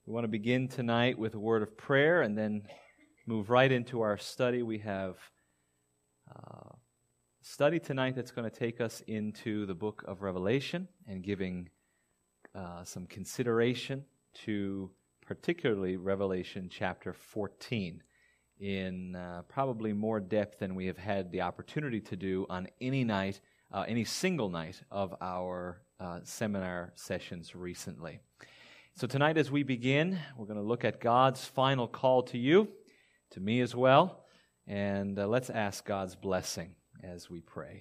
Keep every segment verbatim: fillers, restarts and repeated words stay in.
We want to begin tonight with a word of prayer and then move right into our study. We have uh, a study tonight that's going to take us into the book of Revelation and giving uh, some consideration to particularly Revelation chapter fourteen in uh, probably more depth than we have had the opportunity to do on any night, uh, any single night of our uh, seminar sessions recently. So tonight as we begin, we're going to look at God's final call to you, to me as well, and uh, let's ask God's blessing as we pray.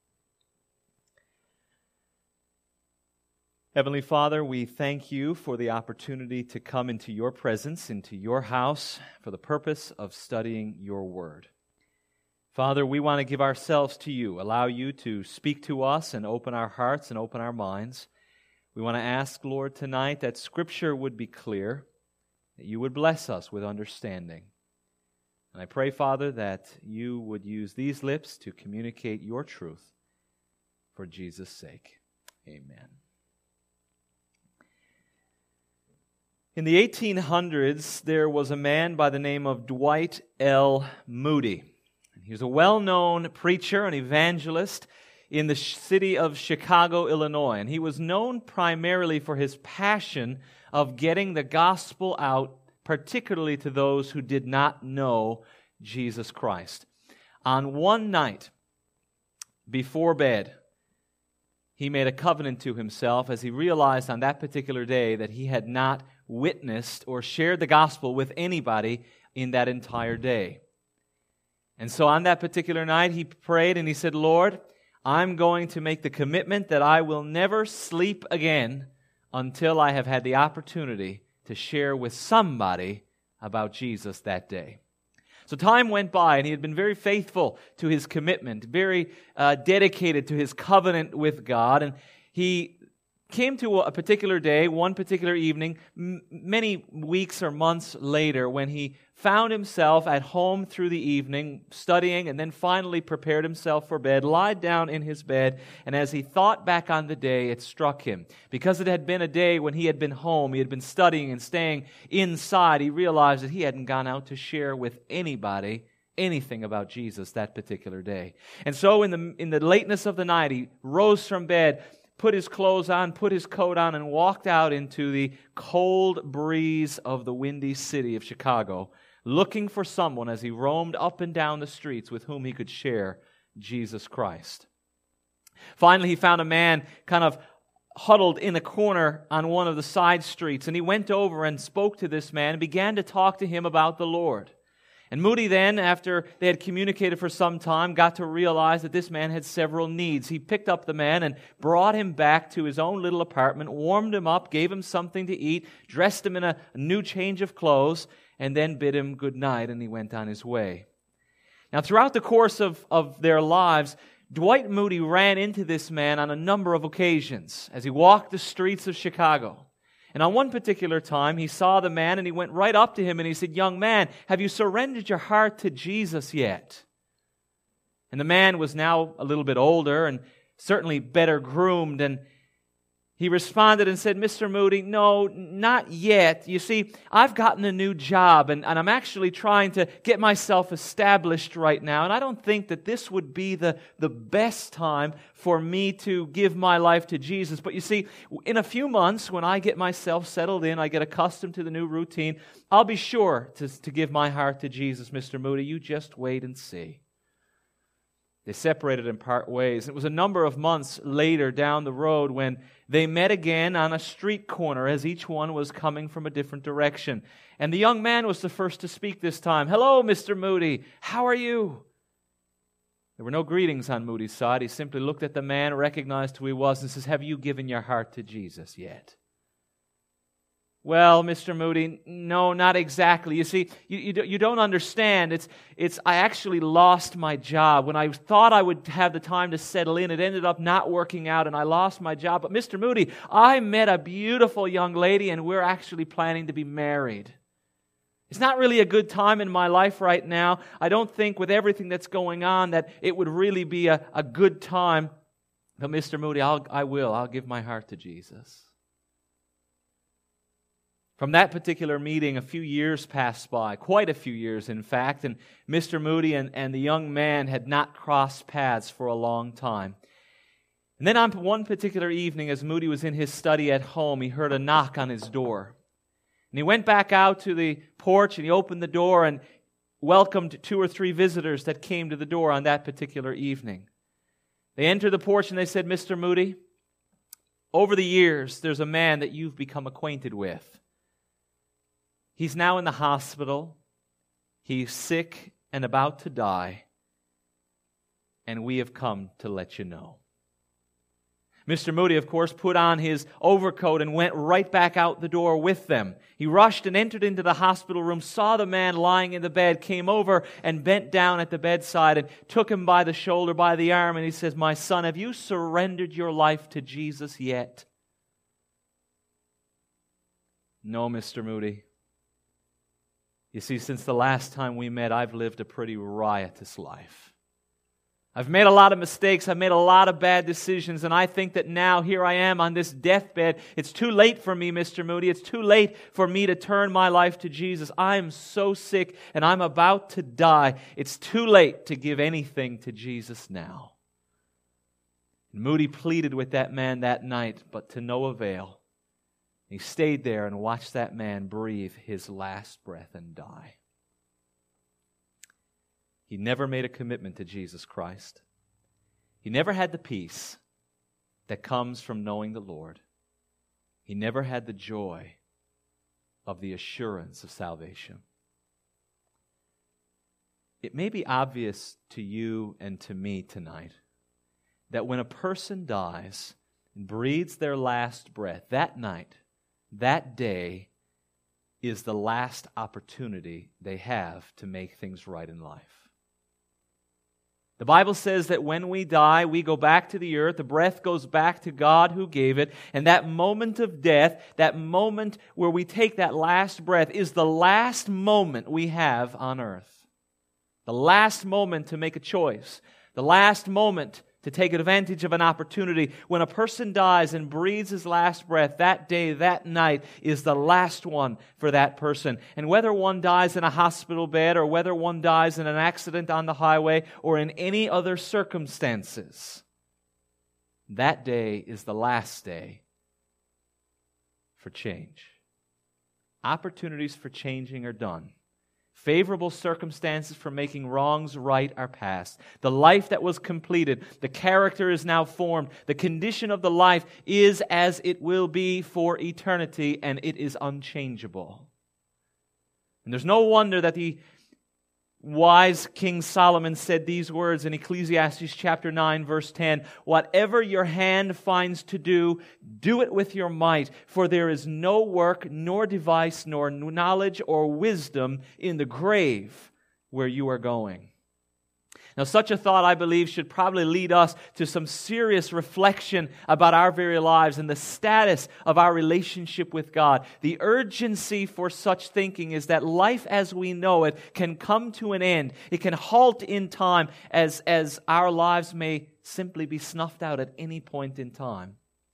Heavenly Father, we thank you for the opportunity to come into your presence, into your house, for the purpose of studying your word. Father, we want to give ourselves to you, allow you to speak to us and open our hearts and open our minds. We want to ask, Lord, tonight that Scripture would be clear, that you would bless us with understanding. And I pray, Father, that you would use these lips to communicate your truth for Jesus' sake. Amen. In the eighteen hundreds, there was a man by the name of Dwight L. Moody. He was a well-known preacher and evangelist in the city of Chicago, Illinois. And he was known primarily for his passion of getting the gospel out, particularly to those who did not know Jesus Christ. On one night, before bed, he made a covenant to himself as he realized on that particular day that he had not witnessed or shared the gospel with anybody in that entire day. And so on that particular night, he prayed and he said, Lord, I'm going to make the commitment that I will never sleep again until I have had the opportunity to share with somebody about Jesus that day. So time went by, and he had been very faithful to his commitment, very uh, dedicated to his covenant with God, and he came to a particular day, one particular evening, m- many weeks or months later, when he found himself at home through the evening, studying, and then finally prepared himself for bed, lied down in his bed, and as he thought back on the day, it struck him. Because it had been a day when he had been home, he had been studying and staying inside, he realized that he hadn't gone out to share with anybody anything about Jesus that particular day. And so in the in the lateness of the night, he rose from bed, put his clothes on, put his coat on, and walked out into the cold breeze of the windy city of Chicago, looking for someone as he roamed up and down the streets with whom he could share Jesus Christ. Finally, he found a man kind of huddled in a corner on one of the side streets, and he went over and spoke to this man and began to talk to him about the Lord. And Moody then, after they had communicated for some time, got to realize that this man had several needs. He picked up the man and brought him back to his own little apartment, warmed him up, gave him something to eat, dressed him in a new change of clothes, and then bid him good night, and he went on his way. Now, throughout the course of, of their lives, Dwight Moody ran into this man on a number of occasions as he walked the streets of Chicago. And on one particular time, he saw the man and he went right up to him and he said, "Young man, have you surrendered your heart to Jesus yet?" And the man was now a little bit older and certainly better groomed, and he responded and said, "Mister Moody, no, not yet. You see, I've gotten a new job and, and I'm actually trying to get myself established right now, and I don't think that this would be the, the best time for me to give my life to Jesus. But you see, in a few months, when I get myself settled in, I get accustomed to the new routine, I'll be sure to, to give my heart to Jesus, Mister Moody. You just wait and see." They separated and part ways. It was a number of months later down the road when they met again on a street corner as each one was coming from a different direction. And the young man was the first to speak this time. "Hello, Mister Moody. How are you?" There were no greetings on Moody's side. He simply looked at the man, recognized who he was, and says, "Have you given your heart to Jesus yet?" "Well, Mister Moody, no, not exactly. You see, you, you, you don't understand. It's, it's. I actually lost my job. When I thought I would have the time to settle in, it ended up not working out, and I lost my job. But Mister Moody, I met a beautiful young lady, and we're actually planning to be married. It's not really a good time in my life right now. I don't think with everything that's going on that it would really be a, a good time. But Mister Moody, I'll, I will. I'll give my heart to Jesus." From that particular meeting, a few years passed by, quite a few years in fact, and Mister Moody and, and the young man had not crossed paths for a long time. And then on one particular evening, as Moody was in his study at home, he heard a knock on his door. And he went back out to the porch and he opened the door and welcomed two or three visitors that came to the door on that particular evening. They entered the porch and they said, "Mister Moody, over the years, there's a man that you've become acquainted with. He's now in the hospital. He's sick and about to die. And we have come to let you know." Mister Moody, of course, put on his overcoat and went right back out the door with them. He rushed and entered into the hospital room, saw the man lying in the bed, came over and bent down at the bedside and took him by the shoulder, by the arm, and he says, "My son, have you surrendered your life to Jesus yet?" "No, Mister Moody. You see, since the last time we met, I've lived a pretty riotous life. I've made a lot of mistakes, I've made a lot of bad decisions, and I think that now, here I am on this deathbed, it's too late for me, Mister Moody. It's too late for me to turn my life to Jesus. I am so sick, and I'm about to die. It's too late to give anything to Jesus now." And Moody pleaded with that man that night, but to no avail. He stayed there and watched that man breathe his last breath and die. He never made a commitment to Jesus Christ. He never had the peace that comes from knowing the Lord. He never had the joy of the assurance of salvation. It may be obvious to you and to me tonight that when a person dies and breathes their last breath, that night, that day is the last opportunity they have to make things right in life. The Bible says that when we die, we go back to the earth, the breath goes back to God who gave it, and that moment of death, that moment where we take that last breath, is the last moment we have on earth. The last moment to make a choice. The last moment to take advantage of an opportunity. When a person dies and breathes his last breath, that day, that night, is the last one for that person. And whether one dies in a hospital bed, or whether one dies in an accident on the highway, or in any other circumstances, that day is the last day for change. Opportunities for changing are done. Favorable circumstances for making wrongs right are past. The life that was completed, the character is now formed. The condition of the life is as it will be for eternity, and it is unchangeable. And there's no wonder that the wise King Solomon said these words in Ecclesiastes chapter nine, verse ten, "Whatever your hand finds to do, do it with your might, for there is no work, nor device, nor knowledge or wisdom in the grave where you are going." Now, such a thought, I believe, should probably lead us to some serious reflection about our very lives and the status of our relationship with God. The urgency for such thinking is that life as we know it can come to an end. It can halt in time as, as our lives may simply be snuffed out at any point in time.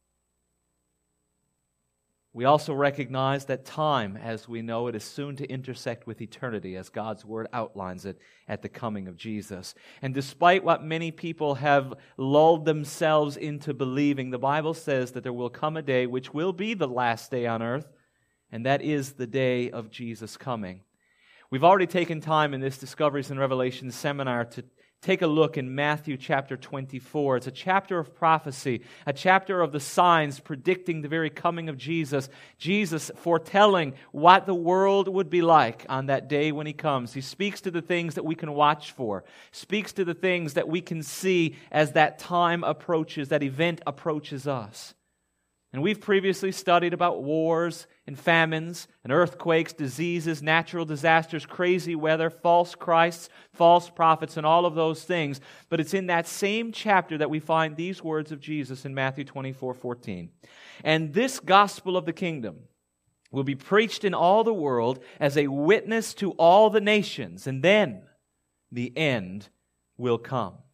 We also recognize that time, as we know it, is soon to intersect with eternity, as God's Word outlines it at the coming of Jesus. And despite what many people have lulled themselves into believing, the Bible says that there will come a day which will be the last day on earth, and that is the day of Jesus' coming. We've already taken time in this Discoveries and Revelations seminar to take a look in Matthew chapter twenty-four. It's a chapter of prophecy, a chapter of the signs predicting the very coming of Jesus. Jesus foretelling what the world would be like on that day when He comes. He speaks to the things that we can watch for, speaks to the things that we can see as that time approaches, that event approaches us. And we've previously studied about wars and famines and earthquakes, diseases, natural disasters, crazy weather, false Christs, false prophets, and all of those things. But it's in that same chapter that we find these words of Jesus in Matthew twenty-four fourteen. "And this gospel of the kingdom will be preached in all the world as a witness to all the nations, and then the end will come."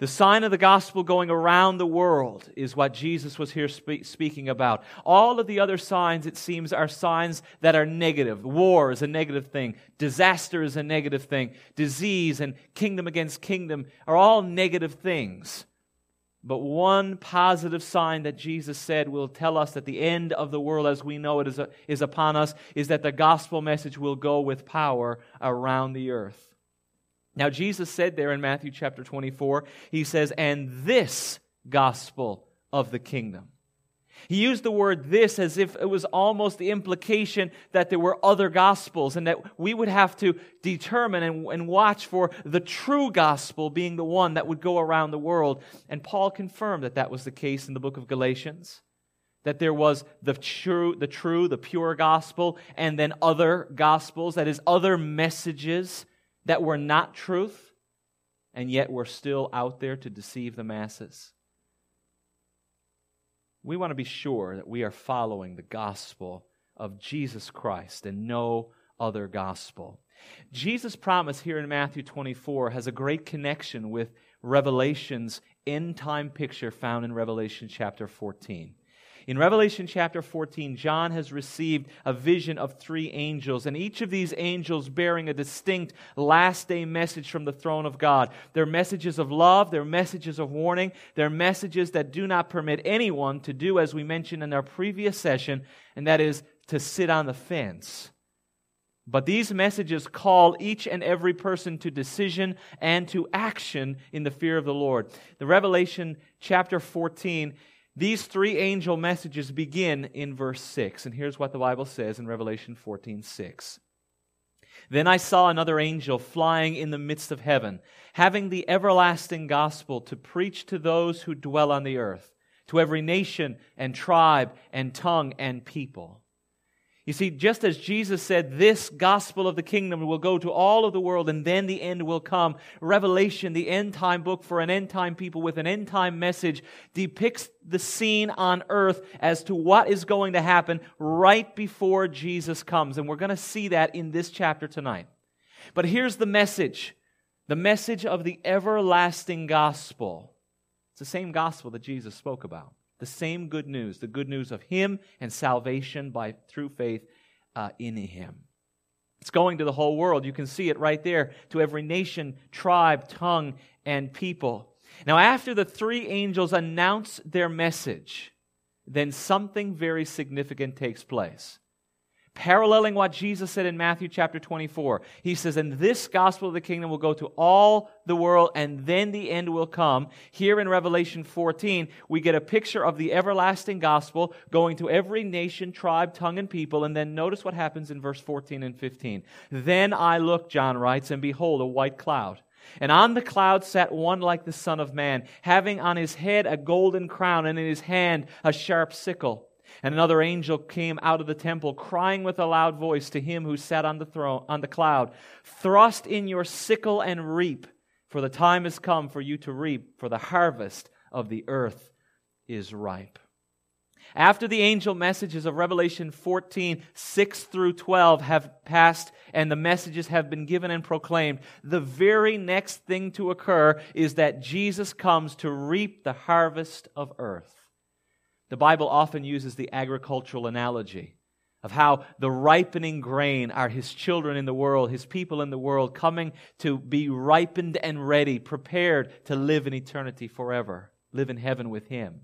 The sign of the gospel going around the world is what Jesus was here spe- speaking about. All of the other signs, it seems, are signs that are negative. War is a negative thing. Disaster is a negative thing. Disease and kingdom against kingdom are all negative things. But one positive sign that Jesus said will tell us that the end of the world as we know it is, is upon us is that the gospel message will go with power around the earth. Now, Jesus said there in Matthew chapter twenty-four, He says, and this gospel of the kingdom. He used the word this as if it was almost the implication that there were other gospels and that we would have to determine and, and watch for the true gospel being the one that would go around the world. And Paul confirmed that that was the case in the book of Galatians. That there was the true, the true, the pure gospel, and then other gospels, that is, other messages that were not truth, and yet were still out there to deceive the masses. We want to be sure that we are following the gospel of Jesus Christ and no other gospel. Jesus' promise here in Matthew twenty-four has a great connection with Revelation's end-time picture found in Revelation chapter fourteen. In Revelation chapter fourteen, John has received a vision of three angels, and each of these angels bearing a distinct last-day message from the throne of God. They're messages of love, they're messages of warning, they're messages that do not permit anyone to do, as we mentioned in our previous session, and that is to sit on the fence. But these messages call each and every person to decision and to action in the fear of the Lord. The Revelation chapter fourteen, these three angel messages begin in verse six. And here's what the Bible says in Revelation fourteen six. Then I saw another angel flying in the midst of heaven, having the everlasting gospel to preach to those who dwell on the earth, to every nation and tribe and tongue and people. You see, just as Jesus said, this gospel of the kingdom will go to all of the world and then the end will come, Revelation, the end-time book for an end-time people with an end-time message, depicts the scene on earth as to what is going to happen right before Jesus comes. And we're going to see that in this chapter tonight. But here's the message, the message of the everlasting gospel. It's the same gospel that Jesus spoke about. The same good news, the good news of Him and salvation by through faith uh, in Him. It's going to the whole world. You can see it right there, to every nation, tribe, tongue, and people. Now, after the three angels announce their message, then something very significant takes place. Paralleling what Jesus said in Matthew chapter twenty-four. He says, and this gospel of the kingdom will go to all the world, and then the end will come. Here in Revelation fourteen, we get a picture of the everlasting gospel going to every nation, tribe, tongue, and people. And then notice what happens in verse fourteen and fifteen. Then I looked, John writes, and behold, a white cloud. And on the cloud sat one like the Son of Man, having on his head a golden crown, and in his hand a sharp sickle. And another angel came out of the temple, crying with a loud voice to him who sat on the throne, on the cloud, thrust in your sickle and reap, for the time has come for you to reap, for the harvest of the earth is ripe. After the angel messages of Revelation fourteen, six through twelve have passed and the messages have been given and proclaimed, the very next thing to occur is that Jesus comes to reap the harvest of earth. The Bible often uses the agricultural analogy of how the ripening grain are His children in the world, His people in the world, coming to be ripened and ready, prepared to live in eternity forever, live in heaven with Him.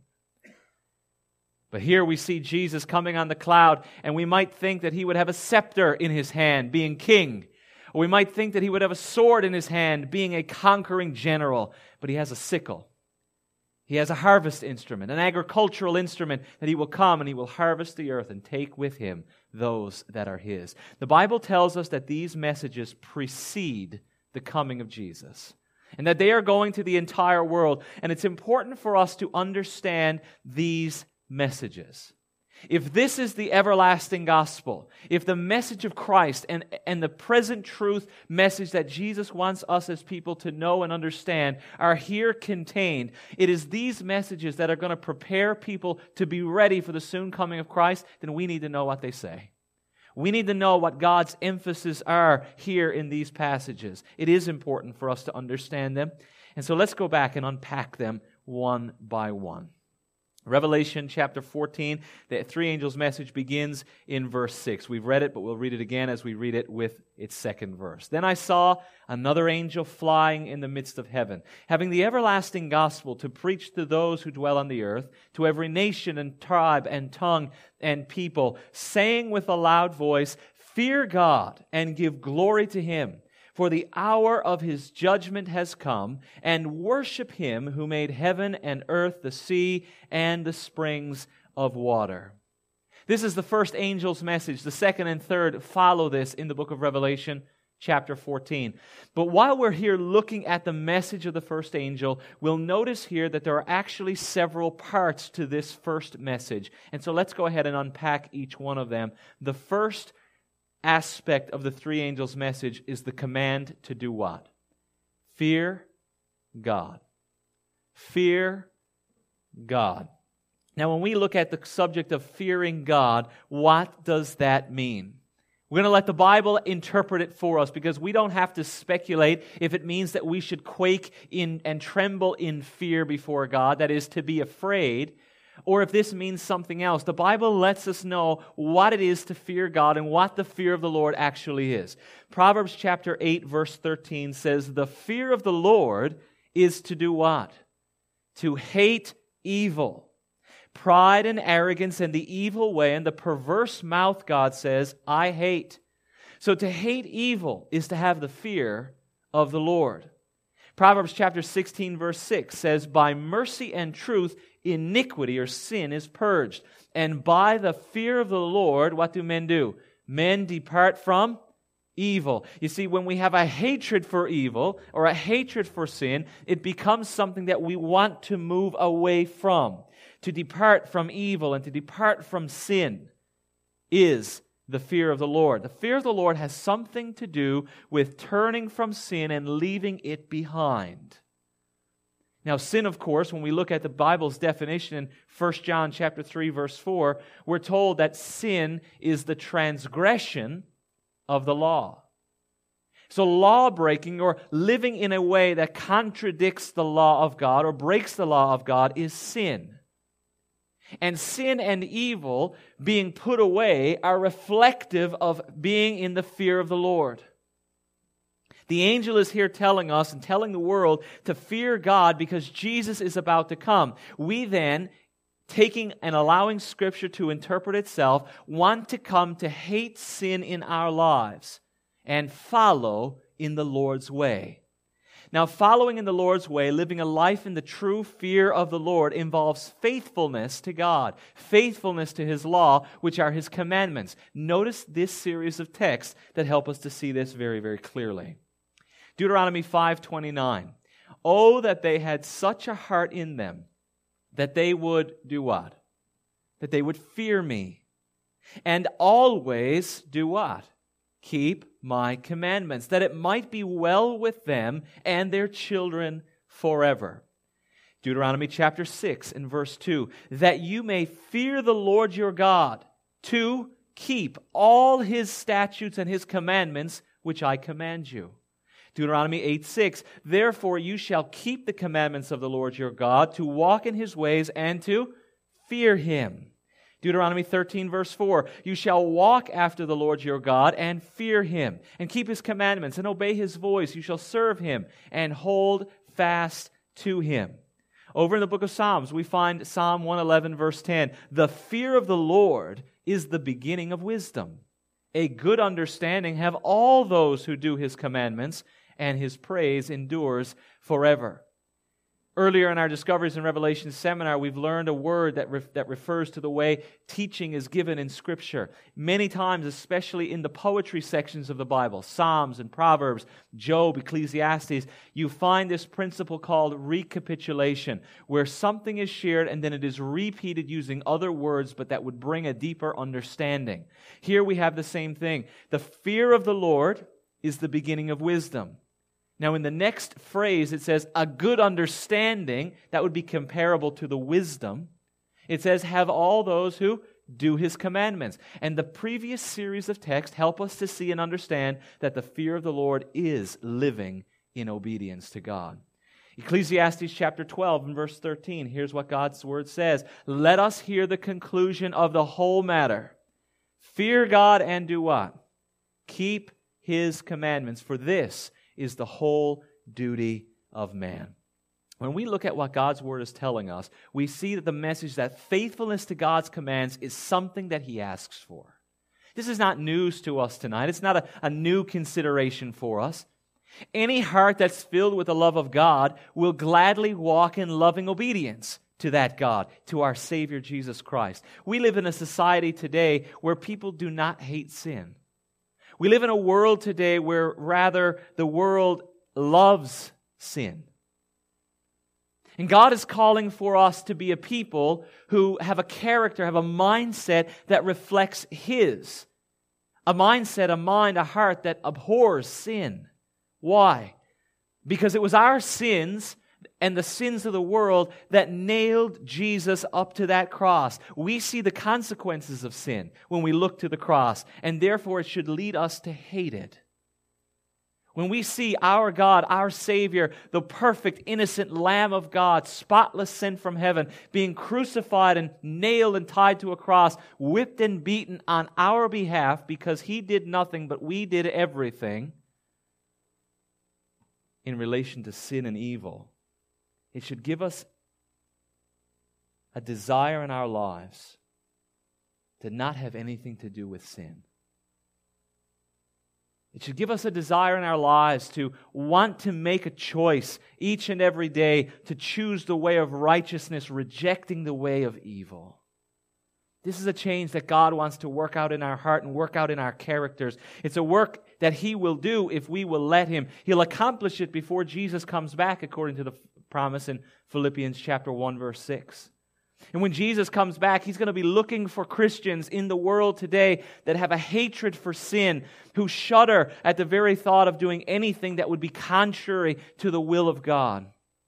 But here we see Jesus coming on the cloud, and we might think that He would have a scepter in His hand, being king. Or we might think that He would have a sword in His hand, being a conquering general. But He has a sickle. He has a harvest instrument, an agricultural instrument that He will come and He will harvest the earth and take with Him those that are His. The Bible tells us that these messages precede the coming of Jesus and that they are going to the entire world. And it's important for us to understand these messages. If this is the everlasting gospel, if the message of Christ and, and the present truth message that Jesus wants us as people to know and understand are here contained, it is these messages that are going to prepare people to be ready for the soon coming of Christ, then we need to know what they say. We need to know what God's emphasis are here in these passages. It is important for us to understand them. And so let's go back and unpack them one by one. Revelation chapter fourteen, the three angels' message begins in verse six. We've read it, but we'll read it again as we read it with its second verse. Then I saw another angel flying in the midst of heaven, having the everlasting gospel to preach to those who dwell on the earth, to every nation and tribe and tongue and people, saying with a loud voice, "Fear God and give glory to Him, for the hour of His judgment has come, and worship Him who made heaven and earth, the sea, and the springs of water." This is the first angel's message. The second and third follow this in the book of Revelation, chapter fourteen. But while we're here looking at the message of the first angel, we'll notice here that there are actually several parts to this first message. And so let's go ahead and unpack each one of them. The first aspect of the three angels' message is the command to do what? Fear God. Fear God. Now, when we look at the subject of fearing God, what does that mean? We're going to let the Bible interpret it for us, because we don't have to speculate if it means that we should quake in and tremble in fear before God, that is, to be afraid, or if this means something else. The Bible lets us know what it is to fear God and what the fear of the Lord actually is. Proverbs chapter eight, verse thirteen says, "The fear of the Lord is to do what? To hate evil. Pride and arrogance and the evil way and the perverse mouth," God says, "I hate." So to hate evil is to have the fear of the Lord. Proverbs chapter sixteen, verse six says, "By mercy and truth iniquity or sin is purged, and by the fear of the Lord," what do men do? Men depart from evil. You see, when we have a hatred for evil or a hatred for sin, it becomes something that we want to move away from. To depart from evil and to depart from sin is the fear of the Lord. The fear of the Lord has something to do with turning from sin and leaving it behind. Now, sin, of course, when we look at the Bible's definition in First John chapter three, verse four, we're told that sin is the transgression of the law. So law-breaking or living in a way that contradicts the law of God or breaks the law of God is sin. And sin and evil being put away are reflective of being in the fear of the Lord. The angel is here telling us and telling the world to fear God because Jesus is about to come. We then, taking and allowing Scripture to interpret itself, want to come to hate sin in our lives and follow in the Lord's way. Now, following in the Lord's way, living a life in the true fear of the Lord, involves faithfulness to God, faithfulness to His law, which are His commandments. Notice this series of texts that help us to see this very, very clearly. Deuteronomy five twenty-nine. "Oh, that they had such a heart in them, that they would do what? That they would fear me, and always do what? Keep my commandments, that it might be well with them and their children forever." Deuteronomy chapter six and verse two. "That you may fear the Lord your God, to keep all His statutes and His commandments, which I command you." Deuteronomy eight six. "Therefore you shall keep the commandments of the Lord your God, to walk in His ways and to fear Him." Deuteronomy thirteen verse four. "You shall walk after the Lord your God and fear Him, and keep His commandments and obey His voice. You shall serve Him and hold fast to Him." Over in the book of Psalms, we find Psalm one eleven verse ten. "The fear of the Lord is the beginning of wisdom. A good understanding have all those who do His commandments, and His praise endures forever." Earlier in our Discoveries in Revelation seminar, we've learned a word that, ref- that refers to the way teaching is given in Scripture. Many times, especially in the poetry sections of the Bible, Psalms and Proverbs, Job, Ecclesiastes, you find this principle called recapitulation, where something is shared and then it is repeated using other words, but that would bring a deeper understanding. Here we have the same thing. The fear of the Lord is the beginning of wisdom. Now, in the next phrase, it says, "a good understanding," that would be comparable to the wisdom. It says, "have all those who do His commandments." And the previous series of texts help us to see and understand that the fear of the Lord is living in obedience to God. Ecclesiastes chapter twelve and verse thirteen, here's what God's Word says. Let us hear the conclusion of the whole matter. Fear God and do what? Keep His commandments, for this is the whole duty of man. When we look at what God's Word is telling us, we see that the message that faithfulness to God's commands is something that He asks for. This is not news to us tonight. It's not a, a new consideration for us. Any heart that's filled with the love of God will gladly walk in loving obedience to that God, to our Savior Jesus Christ. We live in a society today where people do not hate sin. We live in a world today where rather the world loves sin. And God is calling for us to be a people who have a character, have a mindset that reflects His. A mindset, a mind, a heart that abhors sin. Why? Because it was our sins and the sins of the world that nailed Jesus up to that cross. We see the consequences of sin when we look to the cross, and therefore it should lead us to hate it. When we see our God, our Savior, the perfect, innocent Lamb of God, spotless, sent from heaven, being crucified and nailed and tied to a cross, whipped and beaten on our behalf because He did nothing but we did everything in relation to sin and evil, it should give us a desire in our lives to not have anything to do with sin. It should give us a desire in our lives to want to make a choice each and every day to choose the way of righteousness, rejecting the way of evil. This is a change that God wants to work out in our heart and work out in our characters. It's a work that He will do if we will let Him. He'll accomplish it before Jesus comes back, according to the promise in Philippians chapter one, verse six. And when Jesus comes back, He's going to be looking for Christians in the world today that have a hatred for sin, who shudder at the very thought of doing anything that would be contrary to the will of God.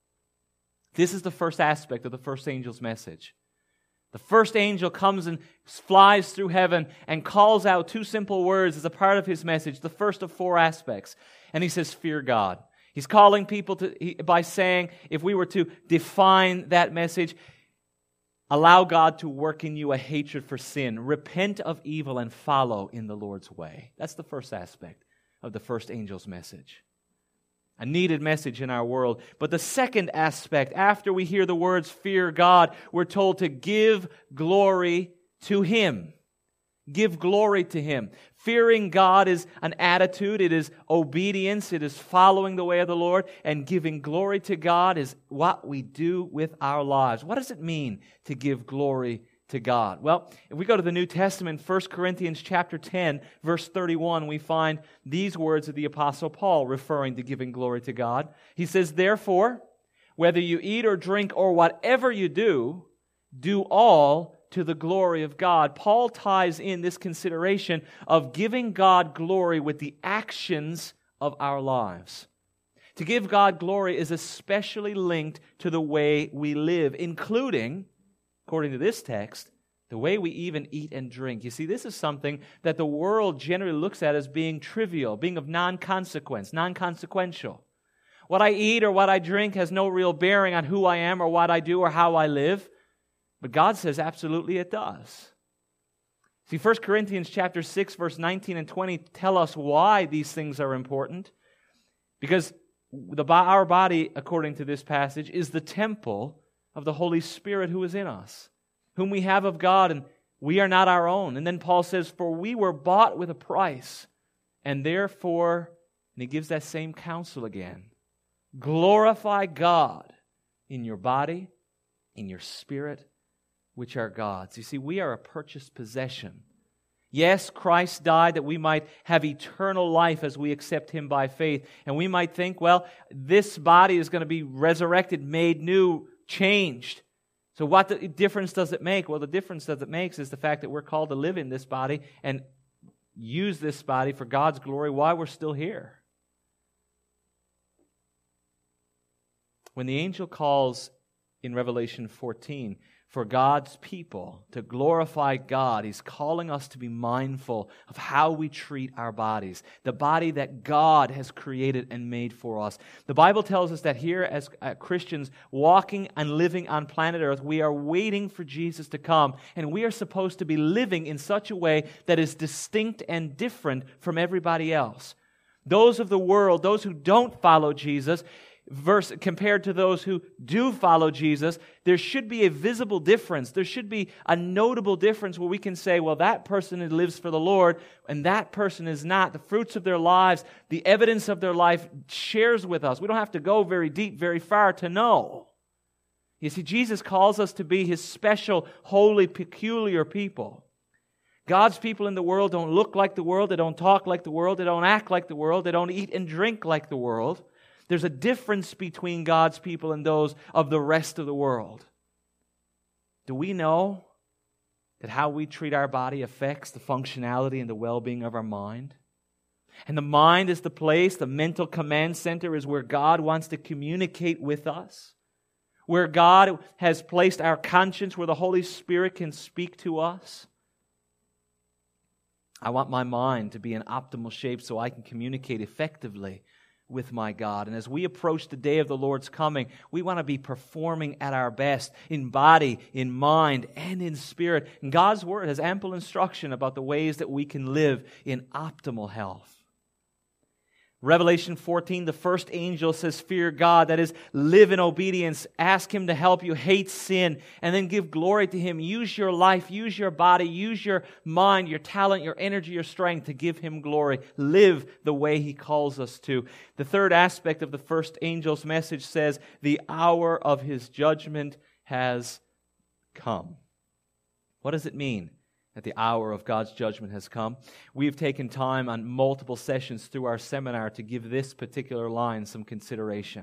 This is the first aspect of the first angel's message. The first angel comes and flies through heaven and calls out two simple words as a part of his message, the first of four aspects. And he says, fear God. He's calling people to he, by saying, if we were to define that message, allow God to work in you a hatred for sin. Repent of evil and follow in the Lord's way. That's the first aspect of the first angel's message. A needed message in our world. But the second aspect, after we hear the words, fear God, we're told to give glory to Him. Give glory to Him. Fearing God is an attitude, it is obedience, it is following the way of the Lord, and giving glory to God is what we do with our lives. What does it mean to give glory to God? Well, if we go to the New Testament, First Corinthians chapter ten, verse thirty-one, we find these words of the Apostle Paul referring to giving glory to God. He says, therefore, whether you eat or drink or whatever you do, do all to the glory of God. Paul ties in this consideration of giving God glory with the actions of our lives. To give God glory is especially linked to the way we live, including, according to this text, the way we even eat and drink. You see, this is something that the world generally looks at as being trivial, being of non-consequence, non-consequential. What I eat or what I drink has no real bearing on who I am or what I do or how I live. But God says absolutely it does. See, First Corinthians chapter six, verse nineteen and twenty tell us why these things are important. Because the, our body, according to this passage, is the temple of the Holy Spirit who is in us, whom we have of God, and we are not our own. And then Paul says, for we were bought with a price, and therefore, and he gives that same counsel again, glorify God in your body, in your spirit, which are God's. You see, we are a purchased possession. Yes, Christ died that we might have eternal life as we accept Him by faith. And we might think, well, this body is going to be resurrected, made new, changed. So what the difference does it make? Well, the difference that it makes is the fact that we're called to live in this body and use this body for God's glory while we're still here. When the angel calls in Revelation fourteen for God's people, to glorify God. He's calling us to be mindful of how we treat our bodies, the body that God has created and made for us. The Bible tells us that here as uh, Christians walking and living on planet Earth, we are waiting for Jesus to come, and we are supposed to be living in such a way that is distinct and different from everybody else. Those of the world, those who don't follow Jesus, Verse, compared to those who do follow Jesus, there should be a visible difference. There should be a notable difference where we can say, well, that person lives for the Lord and that person is not. The fruits of their lives, the evidence of their life shares with us. We don't have to go very deep, very far to know. You see, Jesus calls us to be His special, holy, peculiar people. God's people in the world don't look like the world. They don't talk like the world. They don't act like the world. They don't eat and drink like the world. There's a difference between God's people and those of the rest of the world. Do we know that how we treat our body affects the functionality and the well-being of our mind? And the mind is the place, the mental command center is where God wants to communicate with us, where God has placed our conscience, where the Holy Spirit can speak to us. I want my mind to be in optimal shape so I can communicate effectively with my God. And as we approach the day of the Lord's coming, we want to be performing at our best in body, in mind, and in spirit. And God's Word has ample instruction about the ways that we can live in optimal health. Revelation fourteen, the first angel says, fear God, that is, live in obedience, ask Him to help you, hate sin, and then give glory to Him. Use your life, use your body, use your mind, your talent, your energy, your strength to give Him glory. Live the way He calls us to. The third aspect of the first angel's message says, the hour of His judgment has come. What does it mean that the hour of God's judgment has come? We've taken time on multiple sessions through our seminar to give this particular line some consideration.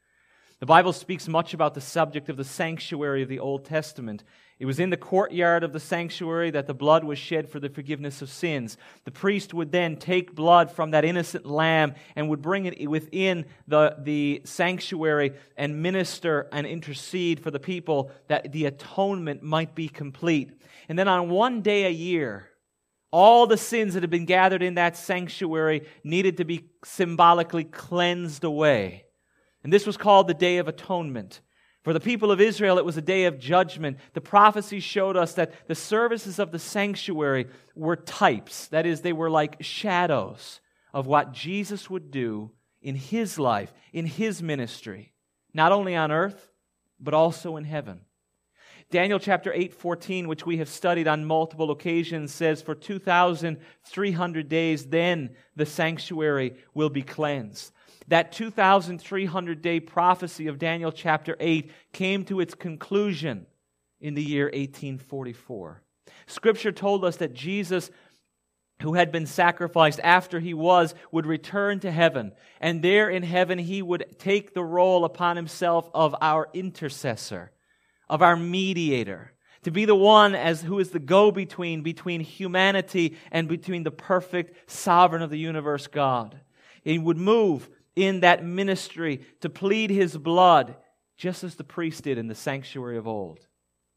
The Bible speaks much about the subject of the sanctuary of the Old Testament. It was in the courtyard of the sanctuary that the blood was shed for the forgiveness of sins. The priest would then take blood from that innocent lamb and would bring it within the, the sanctuary and minister and intercede for the people that the atonement might be complete. And then on one day a year, all the sins that had been gathered in that sanctuary needed to be symbolically cleansed away. And this was called the Day of Atonement. For the people of Israel, it was a day of judgment. The prophecy showed us that the services of the sanctuary were types. That is, they were like shadows of what Jesus would do in His life, in His ministry, not only on earth, but also in heaven. Daniel chapter eight fourteen, which we have studied on multiple occasions, says, for two thousand three hundred days, then the sanctuary will be cleansed. That two thousand three hundred day prophecy of Daniel chapter eight came to its conclusion in the year eighteen forty-four. Scripture told us that Jesus, who had been sacrificed after He was, would return to heaven. And there in heaven He would take the role upon Himself of our intercessor, of our mediator, to be the one as who is the go-between between humanity and between the perfect sovereign of the universe, God. He would move in that ministry to plead His blood, just as the priest did in the sanctuary of old.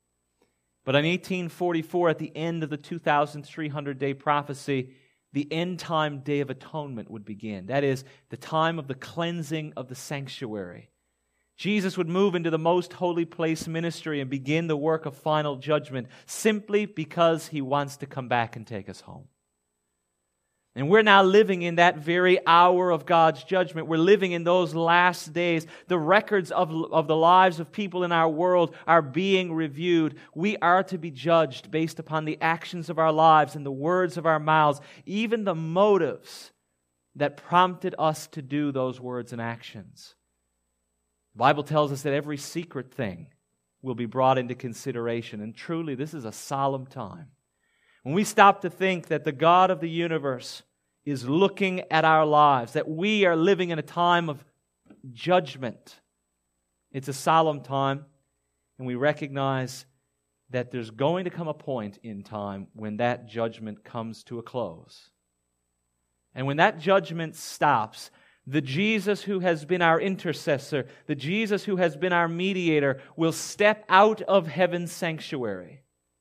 But in eighteen forty-four, at the end of the two thousand three hundred day prophecy, the end-time Day of Atonement would begin. That is, the time of the cleansing of the sanctuary. Jesus would move into the most holy place ministry and begin the work of final judgment simply because He wants to come back and take us home. And we're now living in that very hour of God's judgment. We're living in those last days. The records of, of the lives of people in our world are being reviewed. We are to be judged based upon the actions of our lives and the words of our mouths, even the motives that prompted us to do those words and actions. The Bible tells us that every secret thing will be brought into consideration. And truly, this is a solemn time. When we stop to think that the God of the universe is looking at our lives, that we are living in a time of judgment, it's a solemn time, and we recognize that there's going to come a point in time when that judgment comes to a close. And when that judgment stops, The Jesus who has been our intercessor, the Jesus who has been our mediator, will step out of heaven's sanctuary.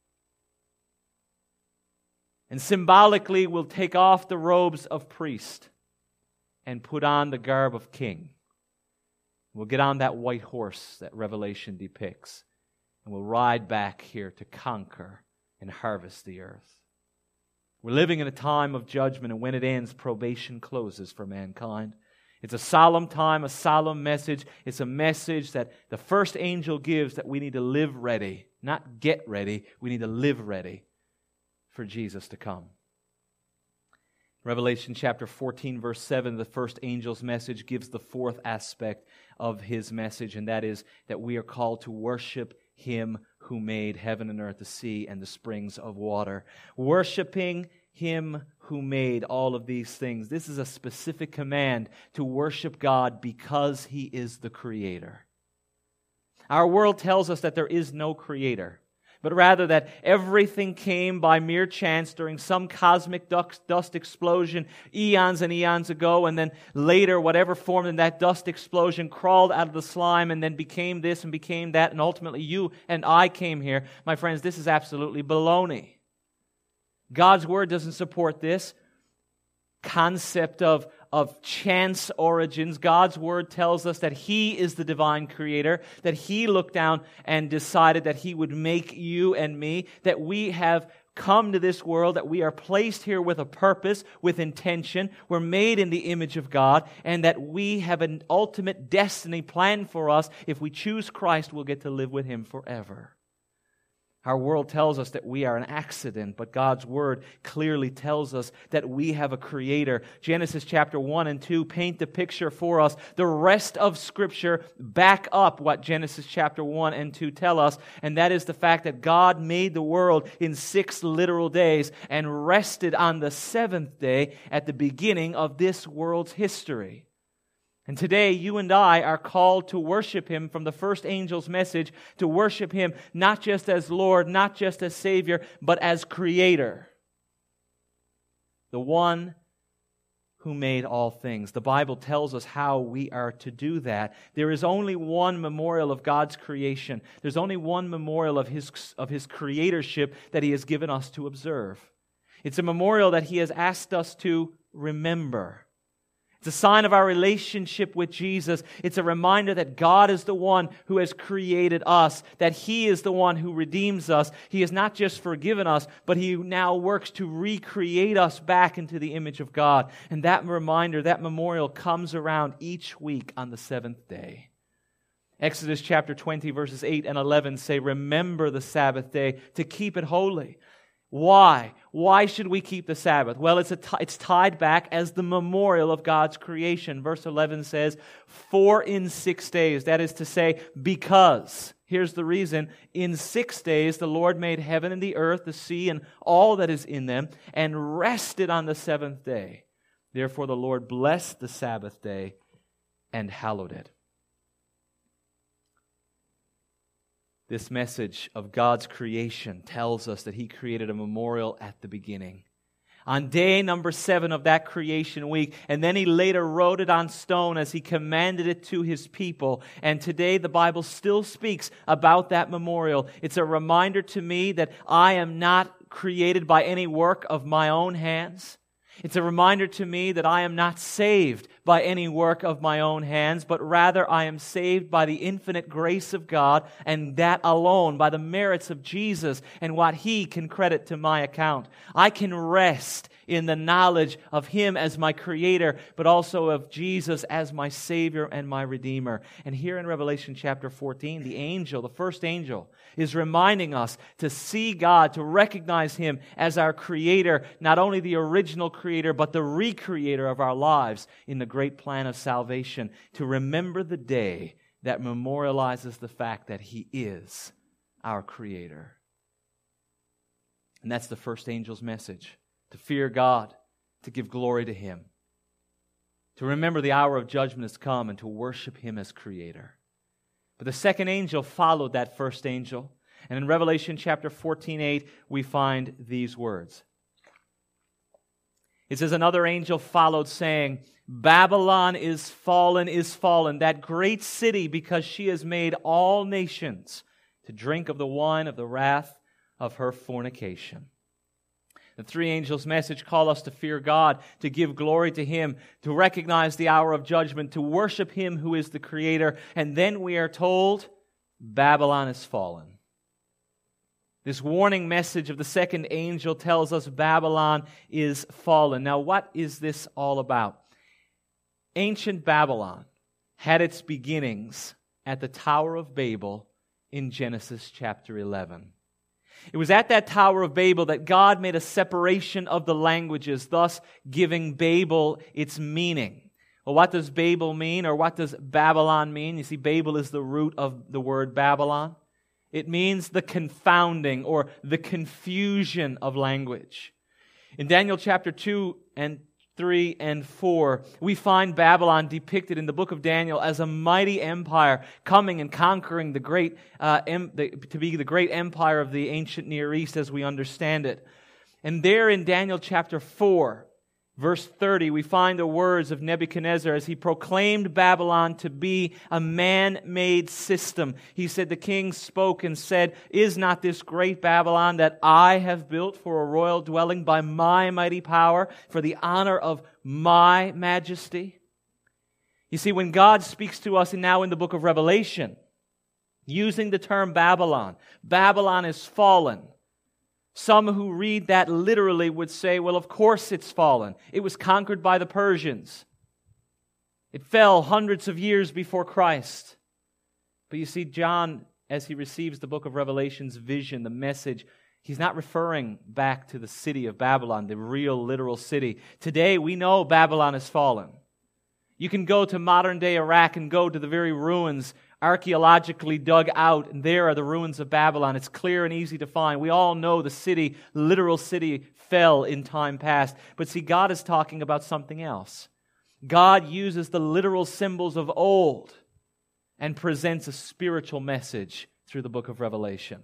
And symbolically will take off the robes of priest and put on the garb of king. We'll get on that white horse that Revelation depicts, and we'll ride back here to conquer and harvest the earth. We're living in a time of judgment, and when it ends, probation closes for mankind. It's a solemn time, a solemn message. It's a message that the first angel gives that we need to live ready, not get ready. We need to live ready for Jesus to come. Revelation chapter fourteen, verse seven, the first angel's message gives the fourth aspect of his message, and that is that we are called to worship Him who made heaven and earth, the sea, and the springs of water. Worshiping Him who made all of these things. This is a specific command to worship God because He is the Creator. Our world tells us that there is no Creator, but rather that everything came by mere chance during some cosmic dust explosion eons and eons ago, and then later whatever formed in that dust explosion crawled out of the slime and then became this and became that, and ultimately you and I came here. My friends, this is absolutely baloney. God's Word doesn't support this concept of, of chance origins. God's Word tells us that He is the divine Creator, that He looked down and decided that He would make you and me, that we have come to this world, that we are placed here with a purpose, with intention. We're made in the image of God, and that we have an ultimate destiny planned for us. If we choose Christ, we'll get to live with Him forever. Our world tells us that we are an accident, but God's Word clearly tells us that we have a Creator. Genesis chapter one and two paint the picture for us. The rest of Scripture back up what Genesis chapter one and two tell us, and that is the fact that God made the world in six literal days and rested on the seventh day at the beginning of this world's history. And today, you and I are called to worship Him from the first angel's message, to worship Him not just as Lord, not just as Savior, but as Creator. The one who made all things. The Bible tells us how we are to do that. There is only one memorial of God's creation. There's only one memorial of His, of His creatorship that He has given us to observe. It's a memorial that He has asked us to remember. It's a sign of our relationship with Jesus. It's a reminder that God is the one who has created us, that He is the one who redeems us. He has not just forgiven us, but He now works to recreate us back into the image of God. And that reminder, that memorial comes around each week on the seventh day. Exodus chapter twenty, verses eight and eleven say, "Remember the Sabbath day to keep it holy." Why? Why should we keep the Sabbath? Well, it's, a t- it's tied back as the memorial of God's creation. Verse eleven says, "For in six days," that is to say, because, here's the reason, in six days the Lord made heaven and the earth, the sea, and all that is in them, and rested on the seventh day. Therefore the Lord blessed the Sabbath day and hallowed it. This message of God's creation tells us that He created a memorial at the beginning. On day number seven of that creation week, and then He later wrote it on stone as He commanded it to His people. And today the Bible still speaks about that memorial. It's a reminder to me that I am not created by any work of my own hands. It's a reminder to me that I am not saved by any work of my own hands, but rather I am saved by the infinite grace of God, and that alone, by the merits of Jesus and what He can credit to my account. I can rest in the knowledge of Him as my Creator, but also of Jesus as my Savior and my Redeemer. And here in Revelation chapter fourteen, the angel, the first angel, is reminding us to see God, to recognize Him as our Creator, not only the original Creator, but the recreator of our lives in the great plan of salvation, to remember the day that memorializes the fact that He is our Creator. And that's the first angel's message. To fear God, to give glory to Him, to remember the hour of judgment has come, and to worship Him as Creator. But the second angel followed that first angel, and in Revelation chapter fourteen eight we find these words. It says, another angel followed, saying, Babylon is fallen, is fallen, that great city, because she has made all nations to drink of the wine of the wrath of her fornication. The three angels' message call us to fear God, to give glory to Him, to recognize the hour of judgment, to worship Him who is the Creator. And then we are told, Babylon is fallen. This warning message of the second angel tells us Babylon is fallen. Now, what is this all about? Ancient Babylon had its beginnings at the Tower of Babel in Genesis chapter eleven. It was at that Tower of Babel that God made a separation of the languages, thus giving Babel its meaning. Well, what does Babel mean, or what does Babylon mean? You see, Babel is the root of the word Babylon. It means the confounding or the confusion of language. In Daniel chapter two and three and four, we find Babylon depicted in the book of Daniel as a mighty empire coming and conquering the great, uh, em- the, to be the great empire of the ancient Near East as we understand it. And there in Daniel chapter four, verse thirty, we find the words of Nebuchadnezzar as he proclaimed Babylon to be a man-made system. He said, the king spoke and said, is not this great Babylon that I have built for a royal dwelling by my mighty power, for the honor of my majesty? You see, when God speaks to us now in the book of Revelation, using the term Babylon, Babylon is fallen. Some who read that literally would say, well, of course it's fallen. It was conquered by the Persians. It fell hundreds of years before Christ. But you see, John, as he receives the book of Revelation's vision, the message, he's not referring back to the city of Babylon, the real literal city. Today, we know Babylon has fallen. You can go to modern-day Iraq and go to the very ruins archaeologically dug out, and there are the ruins of Babylon. It's clear and easy to find. We all know the city, literal city, fell in time past. But see, God is talking about something else. God uses the literal symbols of old and presents a spiritual message through the book of Revelation.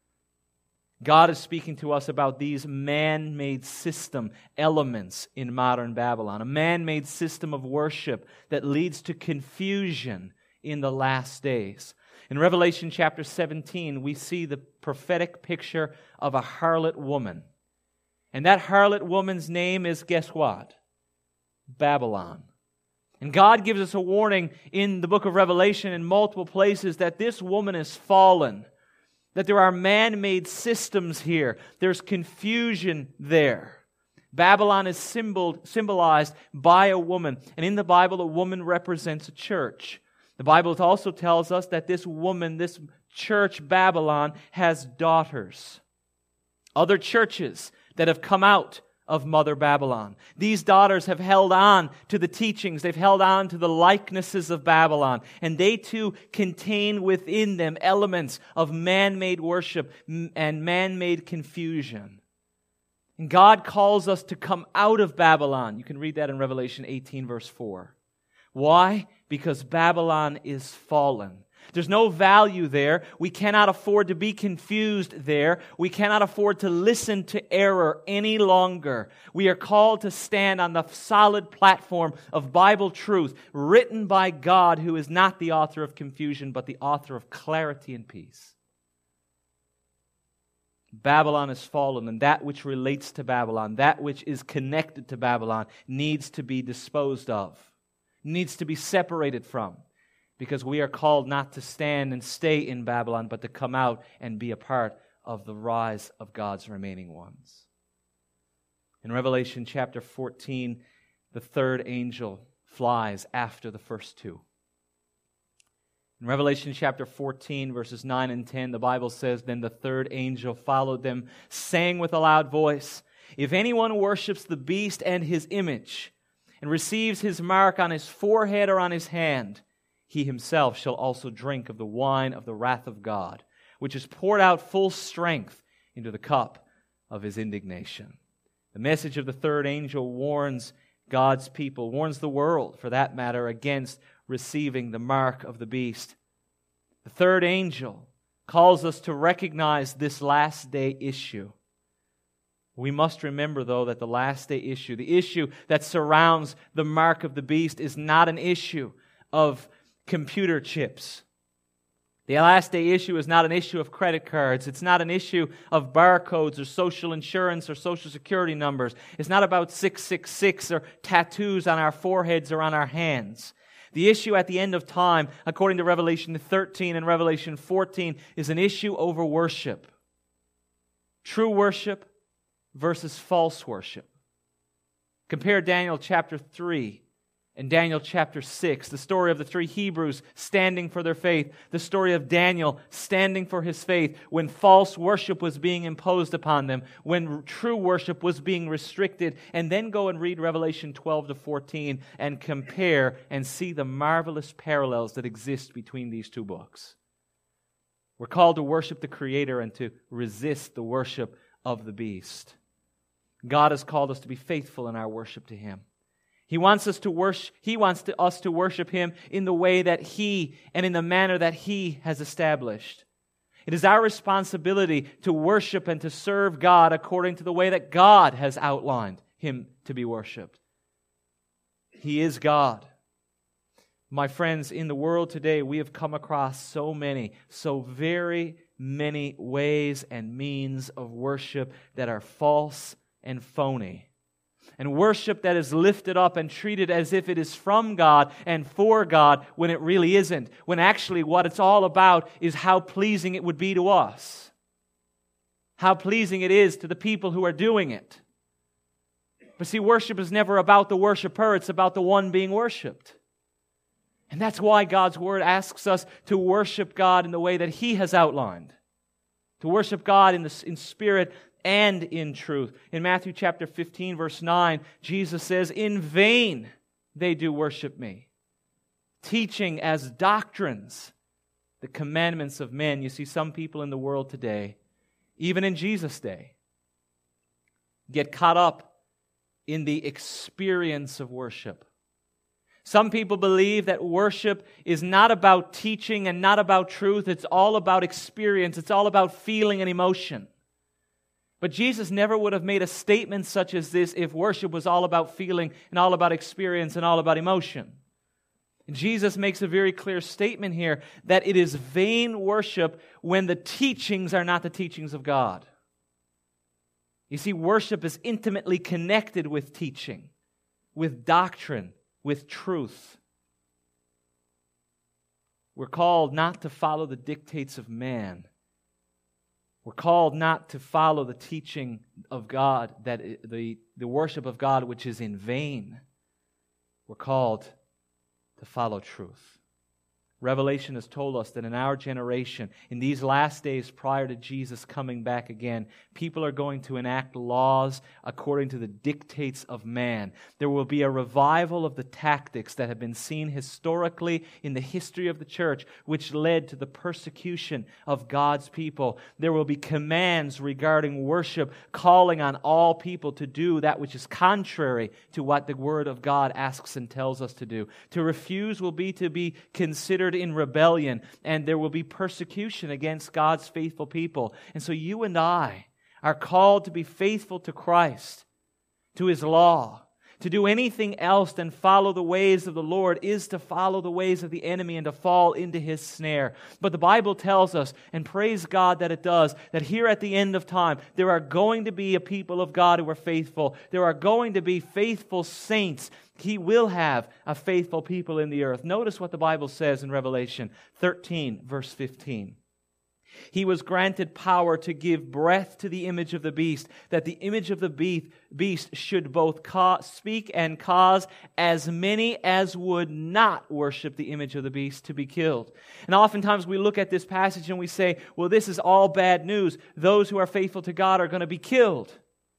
God is speaking to us about these man-made system elements in modern Babylon, a man-made system of worship that leads to confusion in the last days. In Revelation chapter seventeen, we see the prophetic picture of a harlot woman. And that harlot woman's name is, guess what? Babylon. And God gives us a warning in the book of Revelation in multiple places that this woman is fallen, that there are man-made systems here. There's confusion there. Babylon is symboled, symbolized by a woman. And in the Bible, a woman represents a church. The Bible also tells us that this woman, this church Babylon, has daughters. Other churches that have come out of Mother Babylon. These daughters have held on to the teachings. They've held on to the likenesses of Babylon. And they too contain within them elements of man-made worship and man-made confusion. And God calls us to come out of Babylon. You can read that in Revelation eighteen, verse four. Why? Because Babylon is fallen. There's no value there. We cannot afford to be confused there. We cannot afford to listen to error any longer. We are called to stand on the solid platform of Bible truth, written by God, who is not the author of confusion, but the author of clarity and peace. Babylon is fallen, and that which relates to Babylon, that which is connected to Babylon, needs to be disposed of, needs to be separated from. Because we are called not to stand and stay in Babylon, but to come out and be a part of the rise of God's remaining ones. In Revelation chapter fourteen, the third angel flies after the first two. In Revelation chapter fourteen, verses nine and ten, the Bible says, "Then the third angel followed them, saying with a loud voice, 'If anyone worships the beast and his image, and receives his mark on his forehead or on his hand, he himself shall also drink of the wine of the wrath of God, which is poured out full strength into the cup of his indignation.'" The message of the third angel warns God's people, warns the world, for that matter, against receiving the mark of the beast. The third angel calls us to recognize this last day issue. We must remember, though, that the last day issue, the issue that surrounds the mark of the beast, is not an issue of computer chips. The last day issue is not an issue of credit cards. It's not an issue of barcodes or social insurance or social security numbers. It's not about six six six or tattoos on our foreheads or on our hands. The issue at the end of time, according to Revelation thirteen and Revelation fourteen, is an issue over worship. True worship versus false worship. Compare Daniel chapter three and Daniel chapter six, the story of the three Hebrews standing for their faith, the story of Daniel standing for his faith when false worship was being imposed upon them, when true worship was being restricted, and then go and read Revelation twelve to fourteen and compare and see the marvelous parallels that exist between these two books. We're called to worship the Creator and to resist the worship of the beast. God has called us to be faithful in our worship to Him. He wants us to worship, He wants to, us to worship Him in the way that He and in the manner that He has established. It is our responsibility to worship and to serve God according to the way that God has outlined Him to be worshipped. He is God. My friends, in the world today, we have come across so many, so very many ways and means of worship that are false and phony. And worship that is lifted up and treated as if it is from God and for God when it really isn't. When actually what it's all about is how pleasing it would be to us. How pleasing it is to the people who are doing it. But see, worship is never about the worshiper, it's about the one being worshipped. And that's why God's Word asks us to worship God in the way that He has outlined. To worship God in, the, in spirit and in truth. In Matthew chapter fifteen, verse nine, Jesus says, "In vain they do worship me, teaching as doctrines the commandments of men." You see, some people in the world today, even in Jesus' day, get caught up in the experience of worship. Some people believe that worship is not about teaching and not about truth. It's all about experience. It's all about feeling and emotion. But Jesus never would have made a statement such as this if worship was all about feeling and all about experience and all about emotion. Jesus makes a very clear statement here that it is vain worship when the teachings are not the teachings of God. You see, worship is intimately connected with teaching, with doctrine, with truth. We're called not to follow the dictates of man. We're called not to follow the teaching of God, that the, the worship of God which is in vain. We're called to follow truth. Revelation has told us that in our generation, in these last days prior to Jesus coming back again, people are going to enact laws according to the dictates of man. There will be a revival of the tactics that have been seen historically in the history of the church, which led to the persecution of God's people. There will be commands regarding worship, calling on all people to do that which is contrary to what the Word of God asks and tells us to do. To refuse will be to be considered in rebellion, and there will be persecution against God's faithful people. And so you and I are called to be faithful to Christ, to His law. To do anything else than follow the ways of the Lord is to follow the ways of the enemy and to fall into his snare. But the Bible tells us, and praise God that it does, that here at the end of time, there are going to be a people of God who are faithful. There are going to be faithful saints. He will have a faithful people in the earth. Notice what the Bible says in Revelation thirteen, verse fifteen. He was granted power to give breath to the image of the beast, that the image of the beast should both ca- speak and cause as many as would not worship the image of the beast to be killed. And oftentimes we look at this passage and we say, well, this is all bad news. Those who are faithful to God are going to be killed.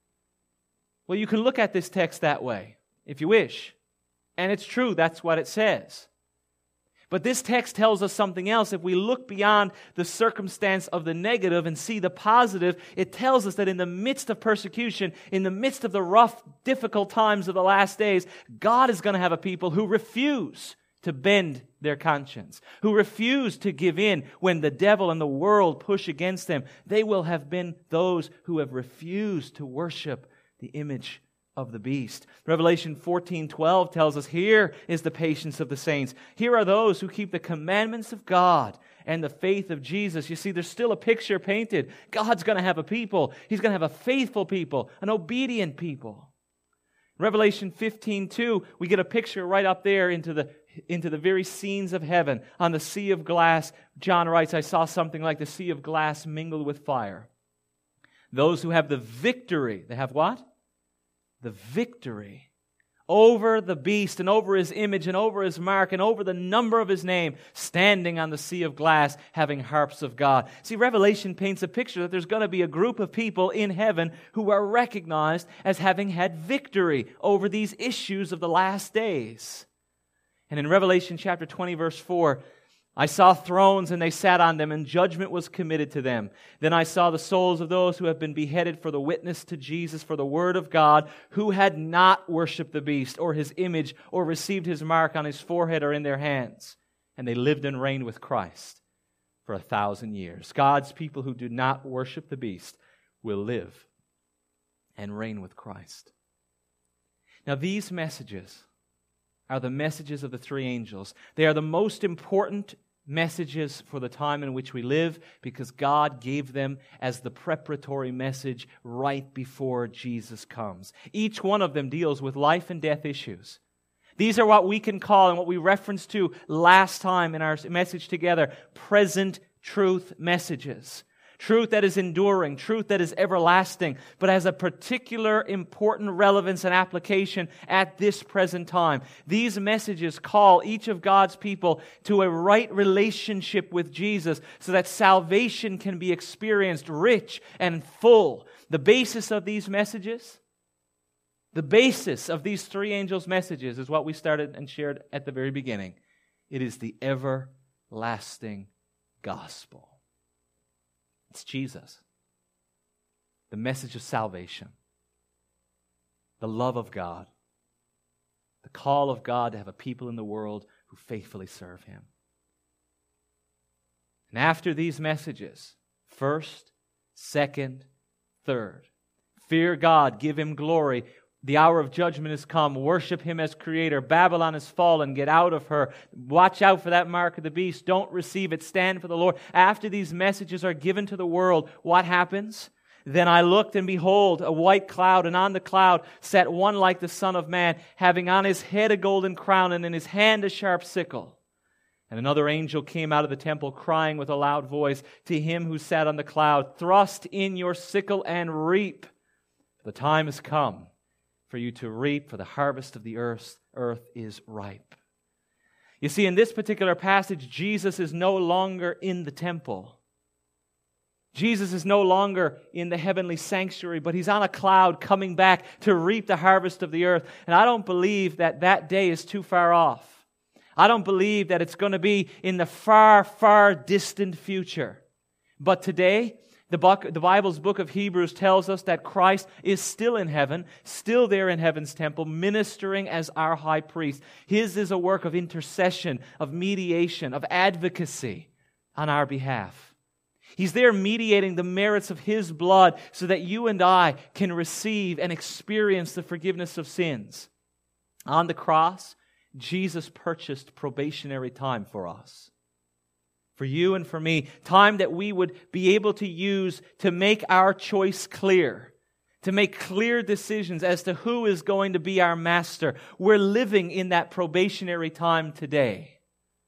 Well, you can look at this text that way, if you wish. And it's true, that's what it says. But this text tells us something else. If we look beyond the circumstance of the negative and see the positive, it tells us that in the midst of persecution, in the midst of the rough, difficult times of the last days, God is going to have a people who refuse to bend their conscience, who refuse to give in when the devil and the world push against them. They will have been those who have refused to worship the image of the beast. Revelation fourteen twelve tells us, here is the patience of the saints. Here are those who keep the commandments of God and the faith of Jesus. You see, there's still a picture painted. God's going to have a people. He's going to have a faithful people, an obedient people. Revelation fifteen two, we get a picture right up there into the into the very scenes of heaven. On the sea of glass, John writes, I saw something like the sea of glass mingled with fire. Those who have the victory, they have what? The victory over the beast and over his image and over his mark and over the number of his name, standing on the sea of glass, having harps of God. See, Revelation paints a picture that there's going to be a group of people in heaven who are recognized as having had victory over these issues of the last days. And in Revelation chapter twenty, verse four, I saw thrones and they sat on them, and judgment was committed to them. Then I saw the souls of those who have been beheaded for the witness to Jesus, for the word of God, who had not worshipped the beast or his image or received his mark on his forehead or in their hands. And they lived and reigned with Christ for a thousand years. God's people who do not worship the beast will live and reign with Christ. Now these messages are the messages of the three angels. They are the most important messages for the time in which we live because God gave them as the preparatory message right before Jesus comes. Each one of them deals with life and death issues. These are what we can call, and what we referenced to last time in our message together, present truth messages. Truth that is enduring, truth that is everlasting, but has a particular important relevance and application at this present time. These messages call each of God's people to a right relationship with Jesus so that salvation can be experienced rich and full. The basis of these messages, the basis of these three angels' messages is what we started and shared at the very beginning. It is the everlasting gospel. It's Jesus, the message of salvation, the love of God, the call of God to have a people in the world who faithfully serve Him. And after these messages, first, second, third, fear God, give Him glory. The hour of judgment has come. Worship Him as Creator. Babylon is fallen. Get out of her. Watch out for that mark of the beast. Don't receive it. Stand for the Lord. After these messages are given to the world, what happens? Then I looked, and behold, a white cloud, and on the cloud sat one like the Son of Man, having on his head a golden crown, and in his hand a sharp sickle. And another angel came out of the temple, crying with a loud voice to him who sat on the cloud, thrust in your sickle and reap. The time has come for you to reap, for the harvest of the earth, earth is ripe. You see, in this particular passage, Jesus is no longer in the temple. Jesus is no longer in the heavenly sanctuary, but He's on a cloud coming back to reap the harvest of the earth. And I don't believe that that day is too far off. I don't believe that it's going to be in the far, far distant future. But today, The, book, the Bible's book of Hebrews tells us that Christ is still in heaven, still there in heaven's temple, ministering as our high priest. His is a work of intercession, of mediation, of advocacy on our behalf. He's there mediating the merits of His blood so that you and I can receive and experience the forgiveness of sins. On the cross, Jesus purchased probationary time for us. For you and for me, time that we would be able to use to make our choice clear, to make clear decisions as to who is going to be our master. We're living in that probationary time today.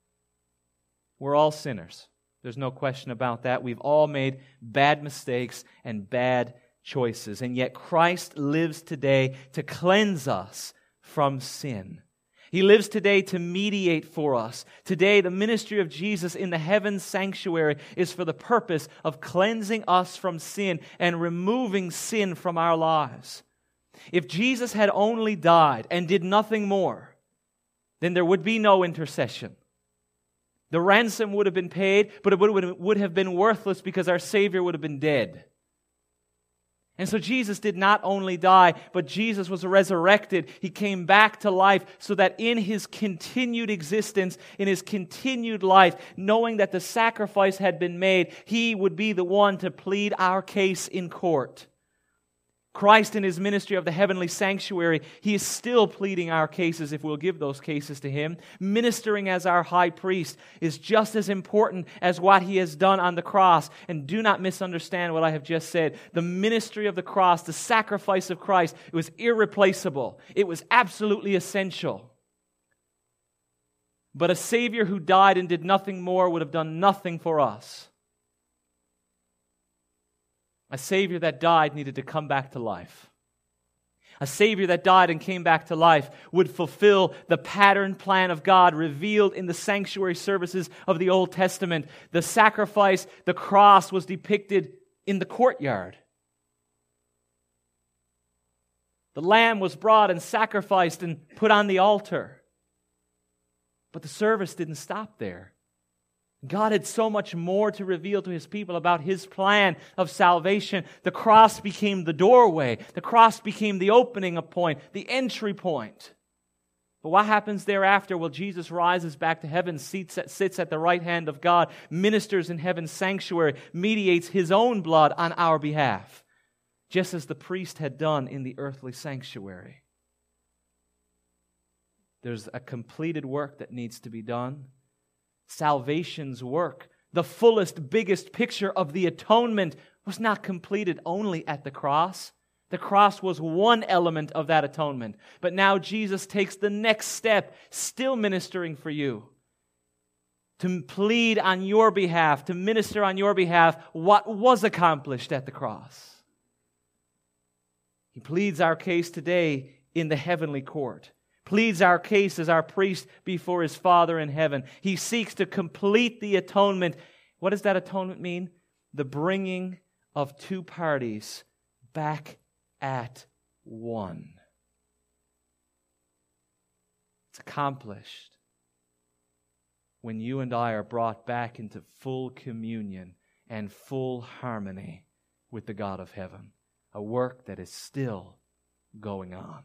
We're all sinners. There's no question about that. We've all made bad mistakes and bad choices. And yet Christ lives today to cleanse us from sin. He lives today to mediate for us. Today, the ministry of Jesus in the heaven's sanctuary is for the purpose of cleansing us from sin and removing sin from our lives. If Jesus had only died and did nothing more, then there would be no intercession. The ransom would have been paid, but it would have been worthless because our Savior would have been dead. And so Jesus did not only die, but Jesus was resurrected. He came back to life so that in His continued existence, in His continued life, knowing that the sacrifice had been made, He would be the one to plead our case in court. Christ in His ministry of the heavenly sanctuary, He is still pleading our cases if we'll give those cases to Him. Ministering as our high priest is just as important as what He has done on the cross. And do not misunderstand what I have just said. The ministry of the cross, the sacrifice of Christ, it was irreplaceable. It was absolutely essential. But a Savior who died and did nothing more would have done nothing for us. A Savior that died needed to come back to life. A Savior that died and came back to life would fulfill the pattern plan of God revealed in the sanctuary services of the Old Testament. The sacrifice, the cross, was depicted in the courtyard. The lamb was brought and sacrificed and put on the altar. But the service didn't stop there. God had so much more to reveal to His people about His plan of salvation. The cross became the doorway. The cross became the opening point, the entry point. But what happens thereafter? Well, Jesus rises back to heaven, sits at, sits at the right hand of God, ministers in heaven's sanctuary, mediates His own blood on our behalf, just as the priest had done in the earthly sanctuary. There's a completed work that needs to be done. Salvation's work, the fullest, biggest picture of the atonement, was not completed only at the cross. The cross was one element of that atonement. But now Jesus takes the next step, still ministering for you, to plead on your behalf, to minister on your behalf what was accomplished at the cross. He pleads our case today in the heavenly court. Pleads our case as our priest before His Father in heaven. He seeks to complete the atonement. What does that atonement mean? The bringing of two parties back at one. It's accomplished when you and I are brought back into full communion and full harmony with the God of heaven. A work that is still going on.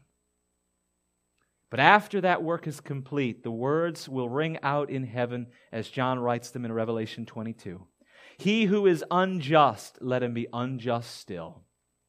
But after that work is complete, the words will ring out in heaven as John writes them in Revelation twenty-two. He who is unjust, let him be unjust still.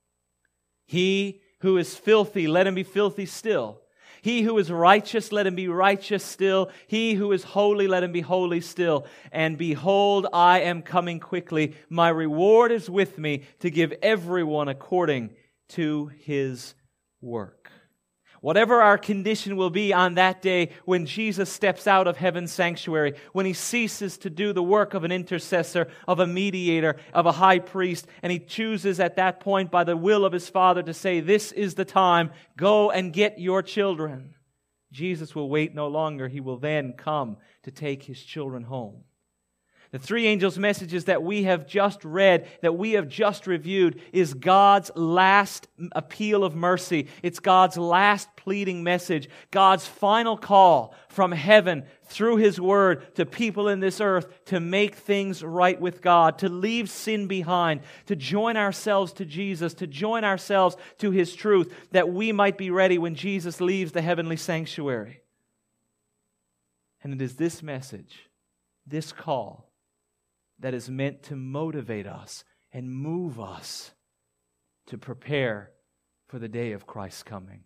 He who is filthy, let him be filthy still. He who is righteous, let him be righteous still. He who is holy, let him be holy still. And behold, I am coming quickly. My reward is with me to give everyone according to his work. Whatever our condition will be on that day when Jesus steps out of heaven's sanctuary, when He ceases to do the work of an intercessor, of a mediator, of a high priest, and He chooses at that point by the will of His Father to say, this is the time, go and get your children. Jesus will wait no longer. He will then come to take His children home. The three angels' messages that we have just read, that we have just reviewed, is God's last appeal of mercy. It's God's last pleading message, God's final call from heaven through His Word to people in this earth to make things right with God, to leave sin behind, to join ourselves to Jesus, to join ourselves to His truth, that we might be ready when Jesus leaves the heavenly sanctuary. And it is this message, this call, that is meant to motivate us and move us to prepare for the day of Christ's coming.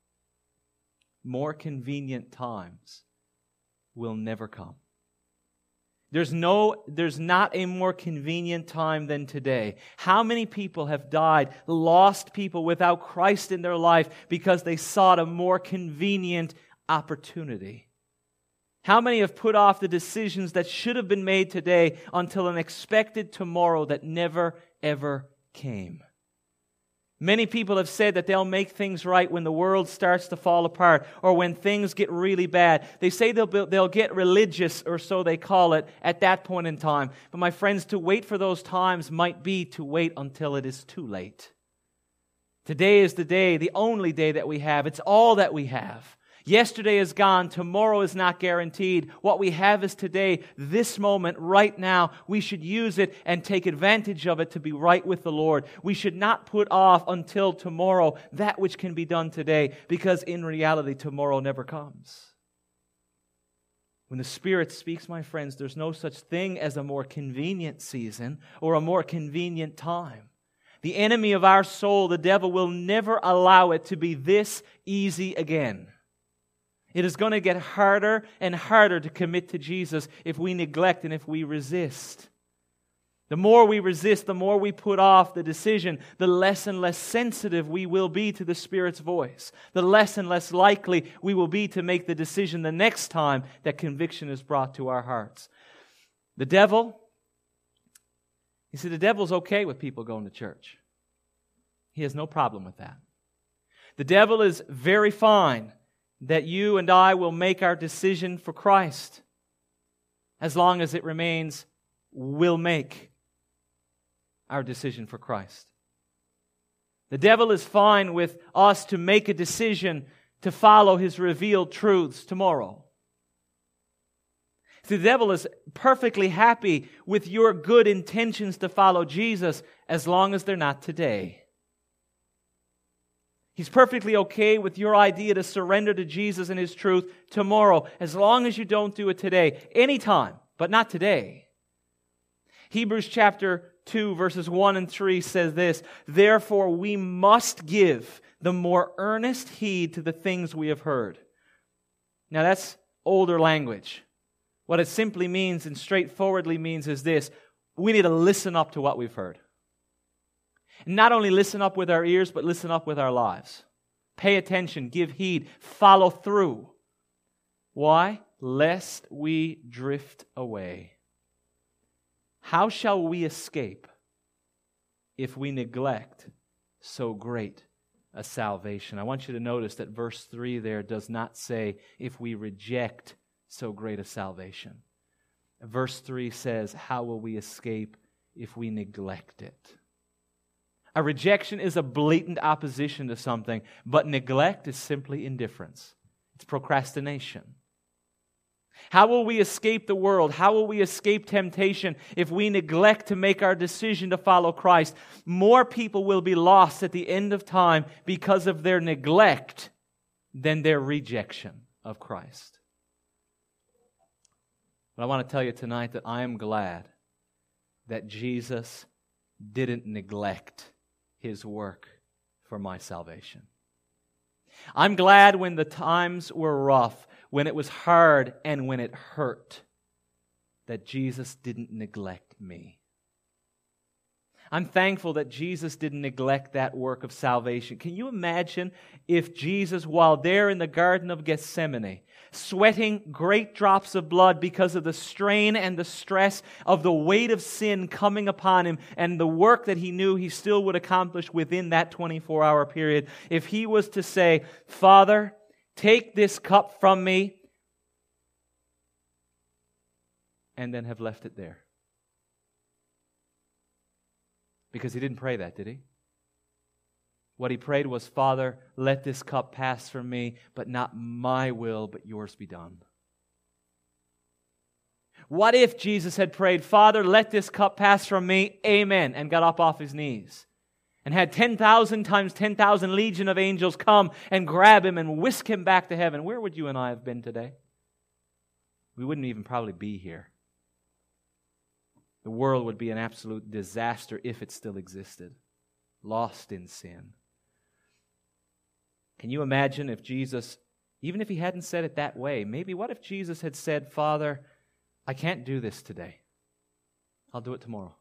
More convenient times will never come. There's no, there's not a more convenient time than today. How many people have died, lost people without Christ in their life because they sought a more convenient opportunity? How many have put off the decisions that should have been made today until an expected tomorrow that never, ever came? Many people have said that they'll make things right when the world starts to fall apart or when things get really bad. They say they'll, be, they'll get religious, or so they call it, at that point in time. But my friends, to wait for those times might be to wait until it is too late. Today is the day, the only day that we have. It's all that we have. Yesterday is gone. Tomorrow is not guaranteed. What we have is today, this moment, right now. We should use it and take advantage of it to be right with the Lord. We should not put off until tomorrow that which can be done today, because in reality, tomorrow never comes. When the Spirit speaks, my friends, there's no such thing as a more convenient season or a more convenient time. The enemy of our soul, the devil, will never allow it to be this easy again. It is going to get harder and harder to commit to Jesus if we neglect and if we resist. The more we resist, the more we put off the decision, the less and less sensitive we will be to the Spirit's voice. The less and less likely we will be to make the decision the next time that conviction is brought to our hearts. The devil, you see, the devil's okay with people going to church. He has no problem with that. The devil is very fine that you and I will make our decision for Christ, as long as it remains, we'll make our decision for Christ. The devil is fine with us to make a decision to follow his revealed truths tomorrow. See, the devil is perfectly happy with your good intentions to follow Jesus, as long as they're not today. He's perfectly okay with your idea to surrender to Jesus and His truth tomorrow, as long as you don't do it today. Anytime, but not today. Hebrews chapter two, verses one and three says this, "Therefore we must give the more earnest heed to the things we have heard." Now that's older language. What it simply means and straightforwardly means is this: we need to listen up to what we've heard. And not only listen up with our ears, but listen up with our lives. Pay attention, give heed, follow through. Why? Lest we drift away. How shall we escape if we neglect so great a salvation? I want you to notice that verse three there does not say if we reject so great a salvation. Verse three says, how will we escape if we neglect it? A rejection is a blatant opposition to something, but neglect is simply indifference. It's procrastination. How will we escape the world? How will we escape temptation if we neglect to make our decision to follow Christ? More people will be lost at the end of time because of their neglect than their rejection of Christ. But I want to tell you tonight that I am glad that Jesus didn't neglect His work for my salvation. I'm glad when the times were rough, when it was hard and when it hurt, that Jesus didn't neglect me. I'm thankful that Jesus didn't neglect that work of salvation. Can you imagine if Jesus, while there in the Garden of Gethsemane, sweating great drops of blood because of the strain and the stress of the weight of sin coming upon Him and the work that He knew He still would accomplish within that twenty-four hour period, if He was to say, "Father, take this cup from me," and then have left it there? Because He didn't pray that, did He? What He prayed was, "Father, let this cup pass from me, but not my will, but yours be done." What if Jesus had prayed, "Father, let this cup pass from me, amen," and got up off His knees, and had ten thousand times ten thousand legion of angels come and grab Him and whisk Him back to heaven? Where would you and I have been today? We wouldn't even probably be here. The world would be an absolute disaster if it still existed, lost in sin. Can you imagine if Jesus, even if He hadn't said it that way, maybe what if Jesus had said, "Father, I can't do this today. I'll do it tomorrow.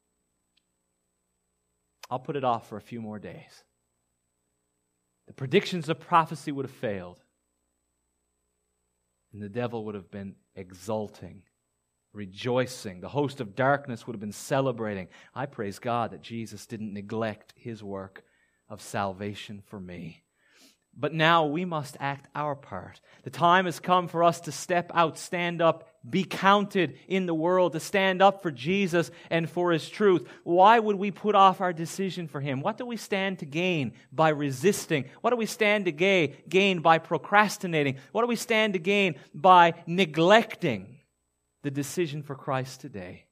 I'll put it off for a few more days." The predictions of prophecy would have failed, and the devil would have been exulting, rejoicing. The host of darkness would have been celebrating. I praise God that Jesus didn't neglect His work of salvation for me. But now we must act our part. The time has come for us to step out, stand up, be counted in the world, to stand up for Jesus and for His truth. Why would we put off our decision for Him? What do we stand to gain by resisting? What do we stand to ga- gain by procrastinating? What do we stand to gain by neglecting the decision for Christ today?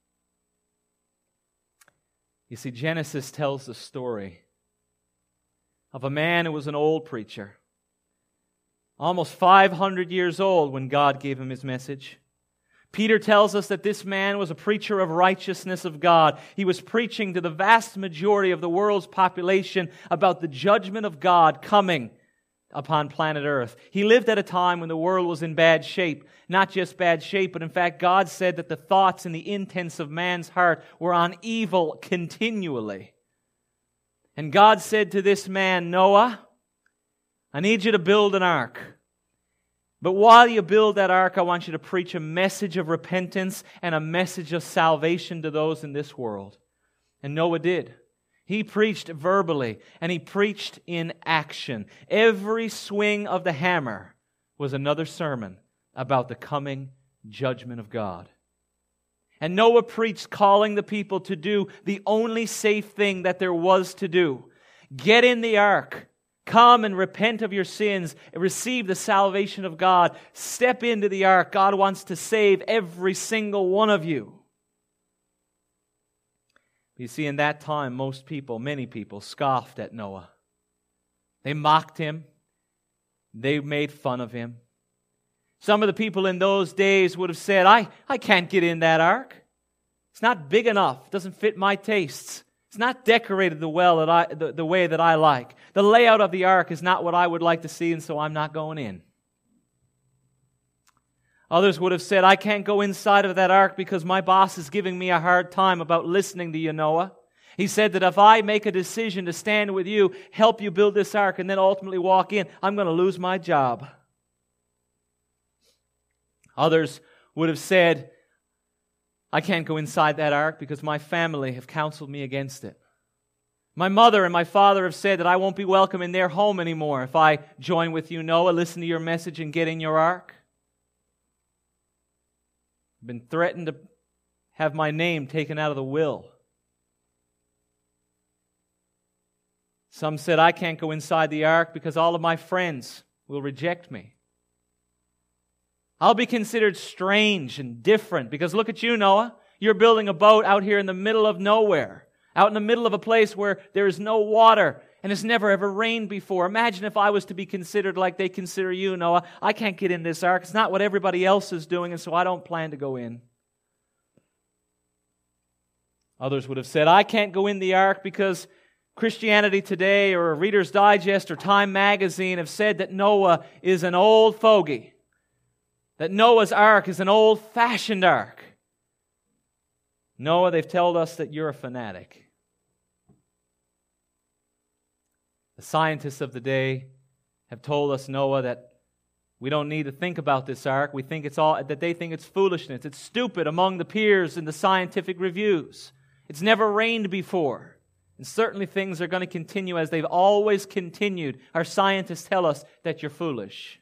You see, Genesis tells the story of a man who was an old preacher, almost five hundred years old when God gave him his message. Peter tells us that this man was a preacher of righteousness of God. He was preaching to the vast majority of the world's population about the judgment of God coming upon planet Earth. He lived at a time when the world was in bad shape. Not just bad shape, but in fact God said that the thoughts and the intents of man's heart were on evil continually. And God said to this man, Noah, I need you to build an ark. But while you build that ark, I want you to preach a message of repentance and a message of salvation to those in this world. And Noah did. He preached verbally and he preached in action. Every swing of the hammer was another sermon about the coming judgment of God. And Noah preached, calling the people to do the only safe thing that there was to do. Get in the ark. Come and repent of your sins. Receive the salvation of God. Step into the ark. God wants to save every single one of you. You see, in that time, most people, many people, scoffed at Noah. They mocked him. They made fun of him. Some of the people in those days would have said, I, I can't get in that ark. It's not big enough. It doesn't fit my tastes. It's not decorated the, well that I, the, the way that I like. The layout of the ark is not what I would like to see, and so I'm not going in. Others would have said, I can't go inside of that ark because my boss is giving me a hard time about listening to you, Noah. He said that if I make a decision to stand with you, help you build this ark, and then ultimately walk in, I'm going to lose my job. Others would have said, I can't go inside that ark because my family have counseled me against it. My mother and my father have said that I won't be welcome in their home anymore if I join with you, Noah, listen to your message and get in your ark. I've been threatened to have my name taken out of the will. Some said I can't go inside the ark because all of my friends will reject me. I'll be considered strange and different because look at you, Noah. You're building a boat out here in the middle of nowhere, out in the middle of a place where there is no water and it's never ever rained before. Imagine if I was to be considered like they consider you, Noah. I can't get in this ark. It's not what everybody else is doing, and so I don't plan to go in. Others would have said, I can't go in the ark because Christianity Today or Reader's Digest or Time Magazine have said that Noah is an old fogey. That Noah's ark is an old-fashioned ark. Noah, they've told us that you're a fanatic. The scientists of the day have told us, Noah, that we don't need to think about this ark. We think it's all that they think it's foolishness. It's stupid among the peers in the scientific reviews. It's never rained before. And certainly things are going to continue as they've always continued. Our scientists tell us that you're foolish.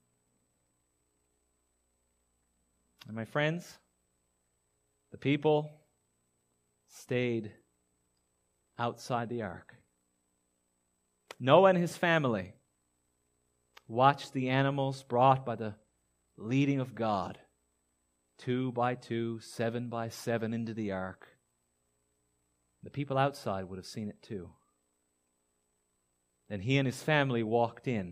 And my friends, the people stayed outside the ark. Noah and his family watched the animals brought by the leading of God, two by two, seven by seven, into the ark. The people outside would have seen it too. Then he and his family walked in.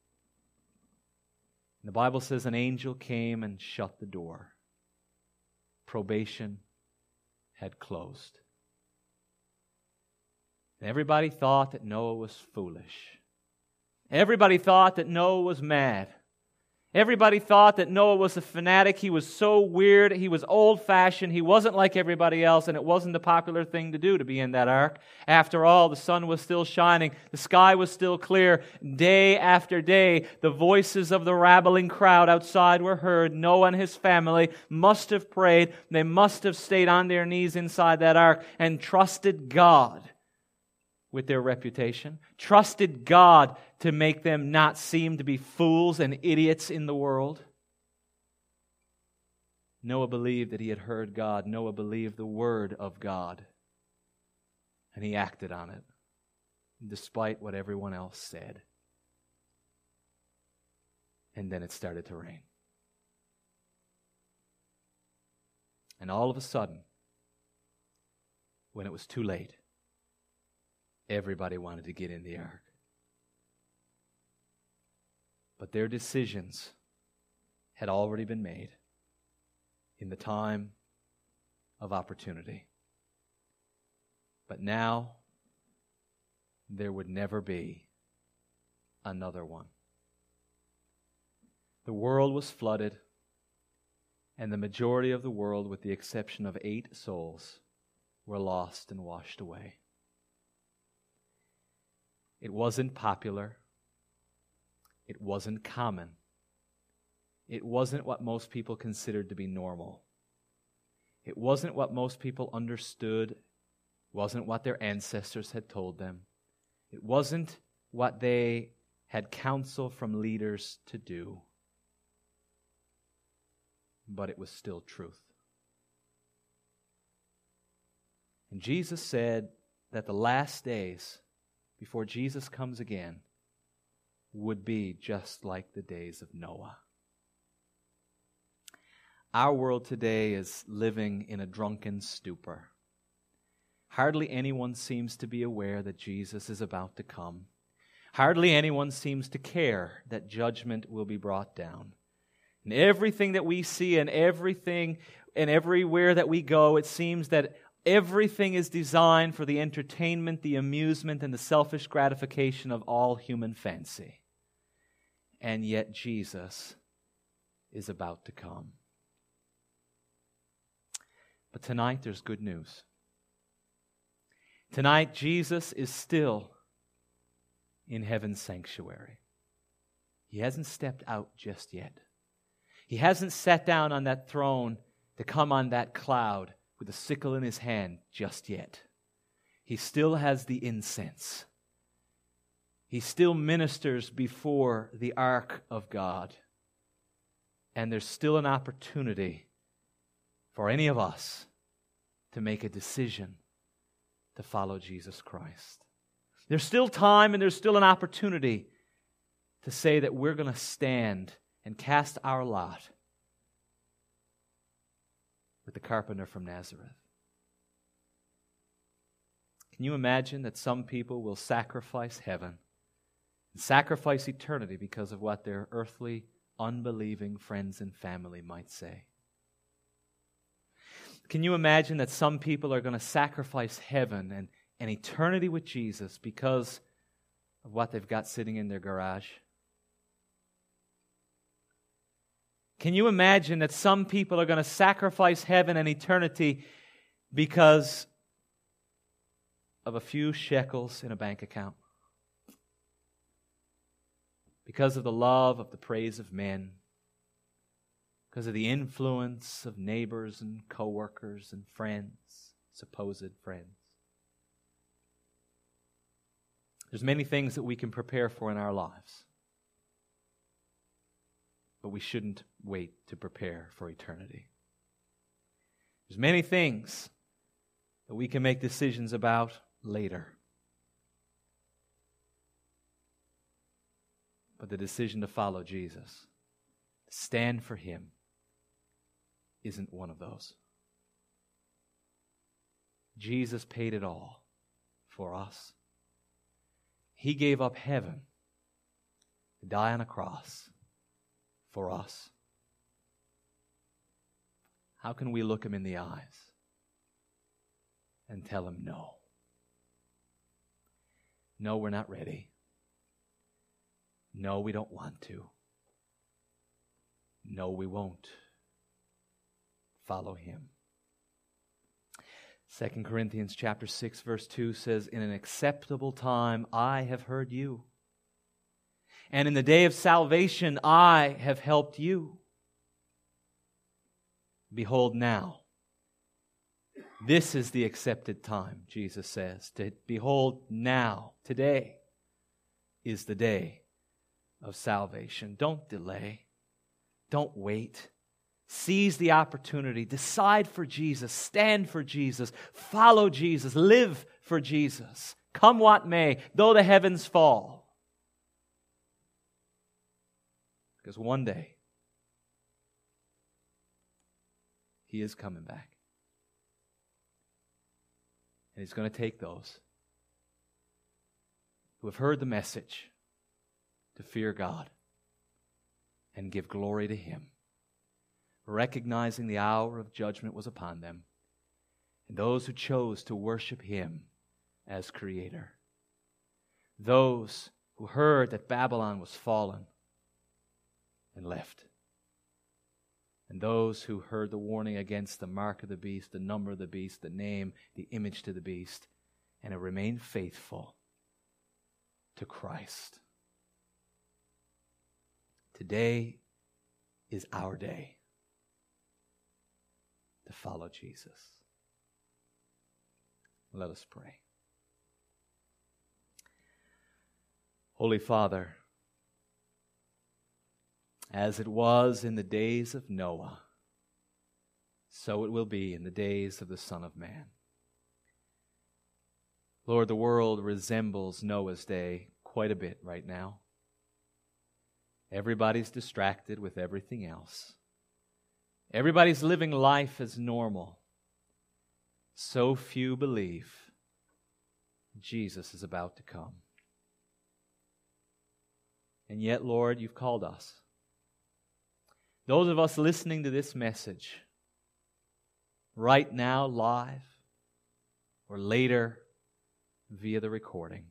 The Bible says an angel came and shut the door. Probation had closed. And everybody thought that Noah was foolish. Everybody thought that Noah was mad. Everybody thought that Noah was a fanatic. He was so weird. He was old-fashioned. He wasn't like everybody else, and it wasn't the popular thing to do to be in that ark. After all, the sun was still shining. The sky was still clear. Day after day, the voices of the rabbling crowd outside were heard. Noah and his family must have prayed. They must have stayed on their knees inside that ark and trusted God with their reputation, trusted God to make them not seem to be fools and idiots in the world. Noah believed that he had heard God. Noah believed the word of God. And he acted on it, despite what everyone else said. And then it started to rain. And all of a sudden, when it was too late, everybody wanted to get in the ark. But their decisions had already been made in the time of opportunity. But now, there would never be another one. The world was flooded, and the majority of the world, with the exception of eight souls, were lost and washed away. It wasn't popular. It wasn't common. It wasn't what most people considered to be normal. It wasn't what most people understood. It wasn't what their ancestors had told them. It wasn't what they had counsel from leaders to do. But it was still truth. And Jesus said that the last days, before Jesus comes again, would be just like the days of Noah. Our world today is living in a drunken stupor. Hardly anyone seems to be aware that Jesus is about to come. Hardly anyone seems to care that judgment will be brought down. And everything that we see and everything and everywhere that we go, it seems that everything is designed for the entertainment, the amusement, and the selfish gratification of all human fancy. And yet Jesus is about to come. But tonight there's good news. Tonight Jesus is still in heaven's sanctuary. He hasn't stepped out just yet. He hasn't sat down on that throne to come on that cloud with a sickle in his hand just yet. He still has the incense. He still ministers before the ark of God. And there's still an opportunity for any of us to make a decision to follow Jesus Christ. There's still time and there's still an opportunity to say that we're going to stand and cast our lot with the carpenter from Nazareth. Can you imagine that some people will sacrifice heaven and sacrifice eternity because of what their earthly, unbelieving friends and family might say? Can you imagine that some people are going to sacrifice heaven and, and eternity with Jesus because of what they've got sitting in their garage? Can you imagine that some people are going to sacrifice heaven and eternity because of a few shekels in a bank account? Because of the love of the praise of men? Because of the influence of neighbors and co-workers and friends, supposed friends? There's many things that we can prepare for in our lives. But we shouldn't wait to prepare for eternity. There's many things that we can make decisions about later. But the decision to follow Jesus, to stand for Him, isn't one of those. Jesus paid it all for us. He gave up heaven to die on a cross for us. How can we look Him in the eyes and tell Him no? No, we're not ready. No, we don't want to. No, we won't. Follow Him. Second Corinthians chapter six verse two says, "In an acceptable time I have heard you, and in the day of salvation I have helped you. Behold now, This is the accepted time, Jesus says. To behold, now, today, is the day of salvation. Don't delay. Don't wait. Seize the opportunity. Decide for Jesus. Stand for Jesus. Follow Jesus. Live for Jesus. Come what may, though the heavens fall. Because one day, He is coming back. And He's going to take those who have heard the message to fear God and give glory to Him, recognizing the hour of judgment was upon them, and those who chose to worship Him as Creator. Those who heard that Babylon was fallen and left. And those who heard the warning against the mark of the beast, the number of the beast, the name, the image to the beast, and have remained faithful to Christ. Today is our day to follow Jesus. Let us pray. Holy Father, as it was in the days of Noah, so it will be in the days of the Son of Man. Lord, the world resembles Noah's day quite a bit right now. Everybody's distracted with everything else. Everybody's living life as normal. So few believe Jesus is about to come. And yet, Lord, you've called us. Those of us listening to this message, right now, live, or later, via the recording.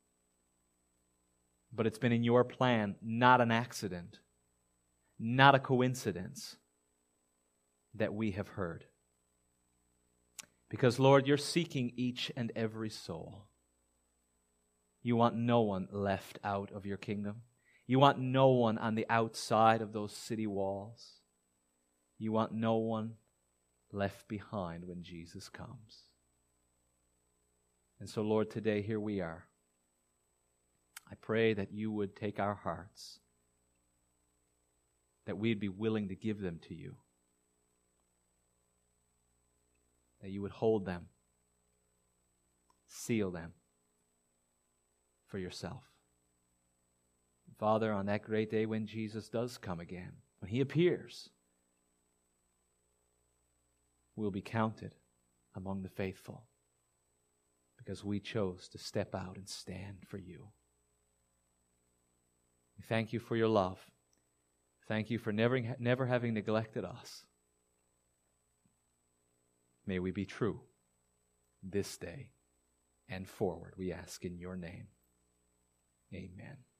But it's been in your plan, not an accident, not a coincidence, that we have heard. Because, Lord, you're seeking each and every soul. You want no one left out of your kingdom. You want no one on the outside of those city walls. You want no one left behind when Jesus comes. And so, Lord, today here we are. I pray that you would take our hearts, that we'd be willing to give them to you, that you would hold them, seal them for yourself. Father, on that great day when Jesus does come again, when He appears, we'll be counted among the faithful because we chose to step out and stand for you. We thank you for your love. Thank you for never, never having neglected us. May we be true this day and forward, we ask in your name. Amen.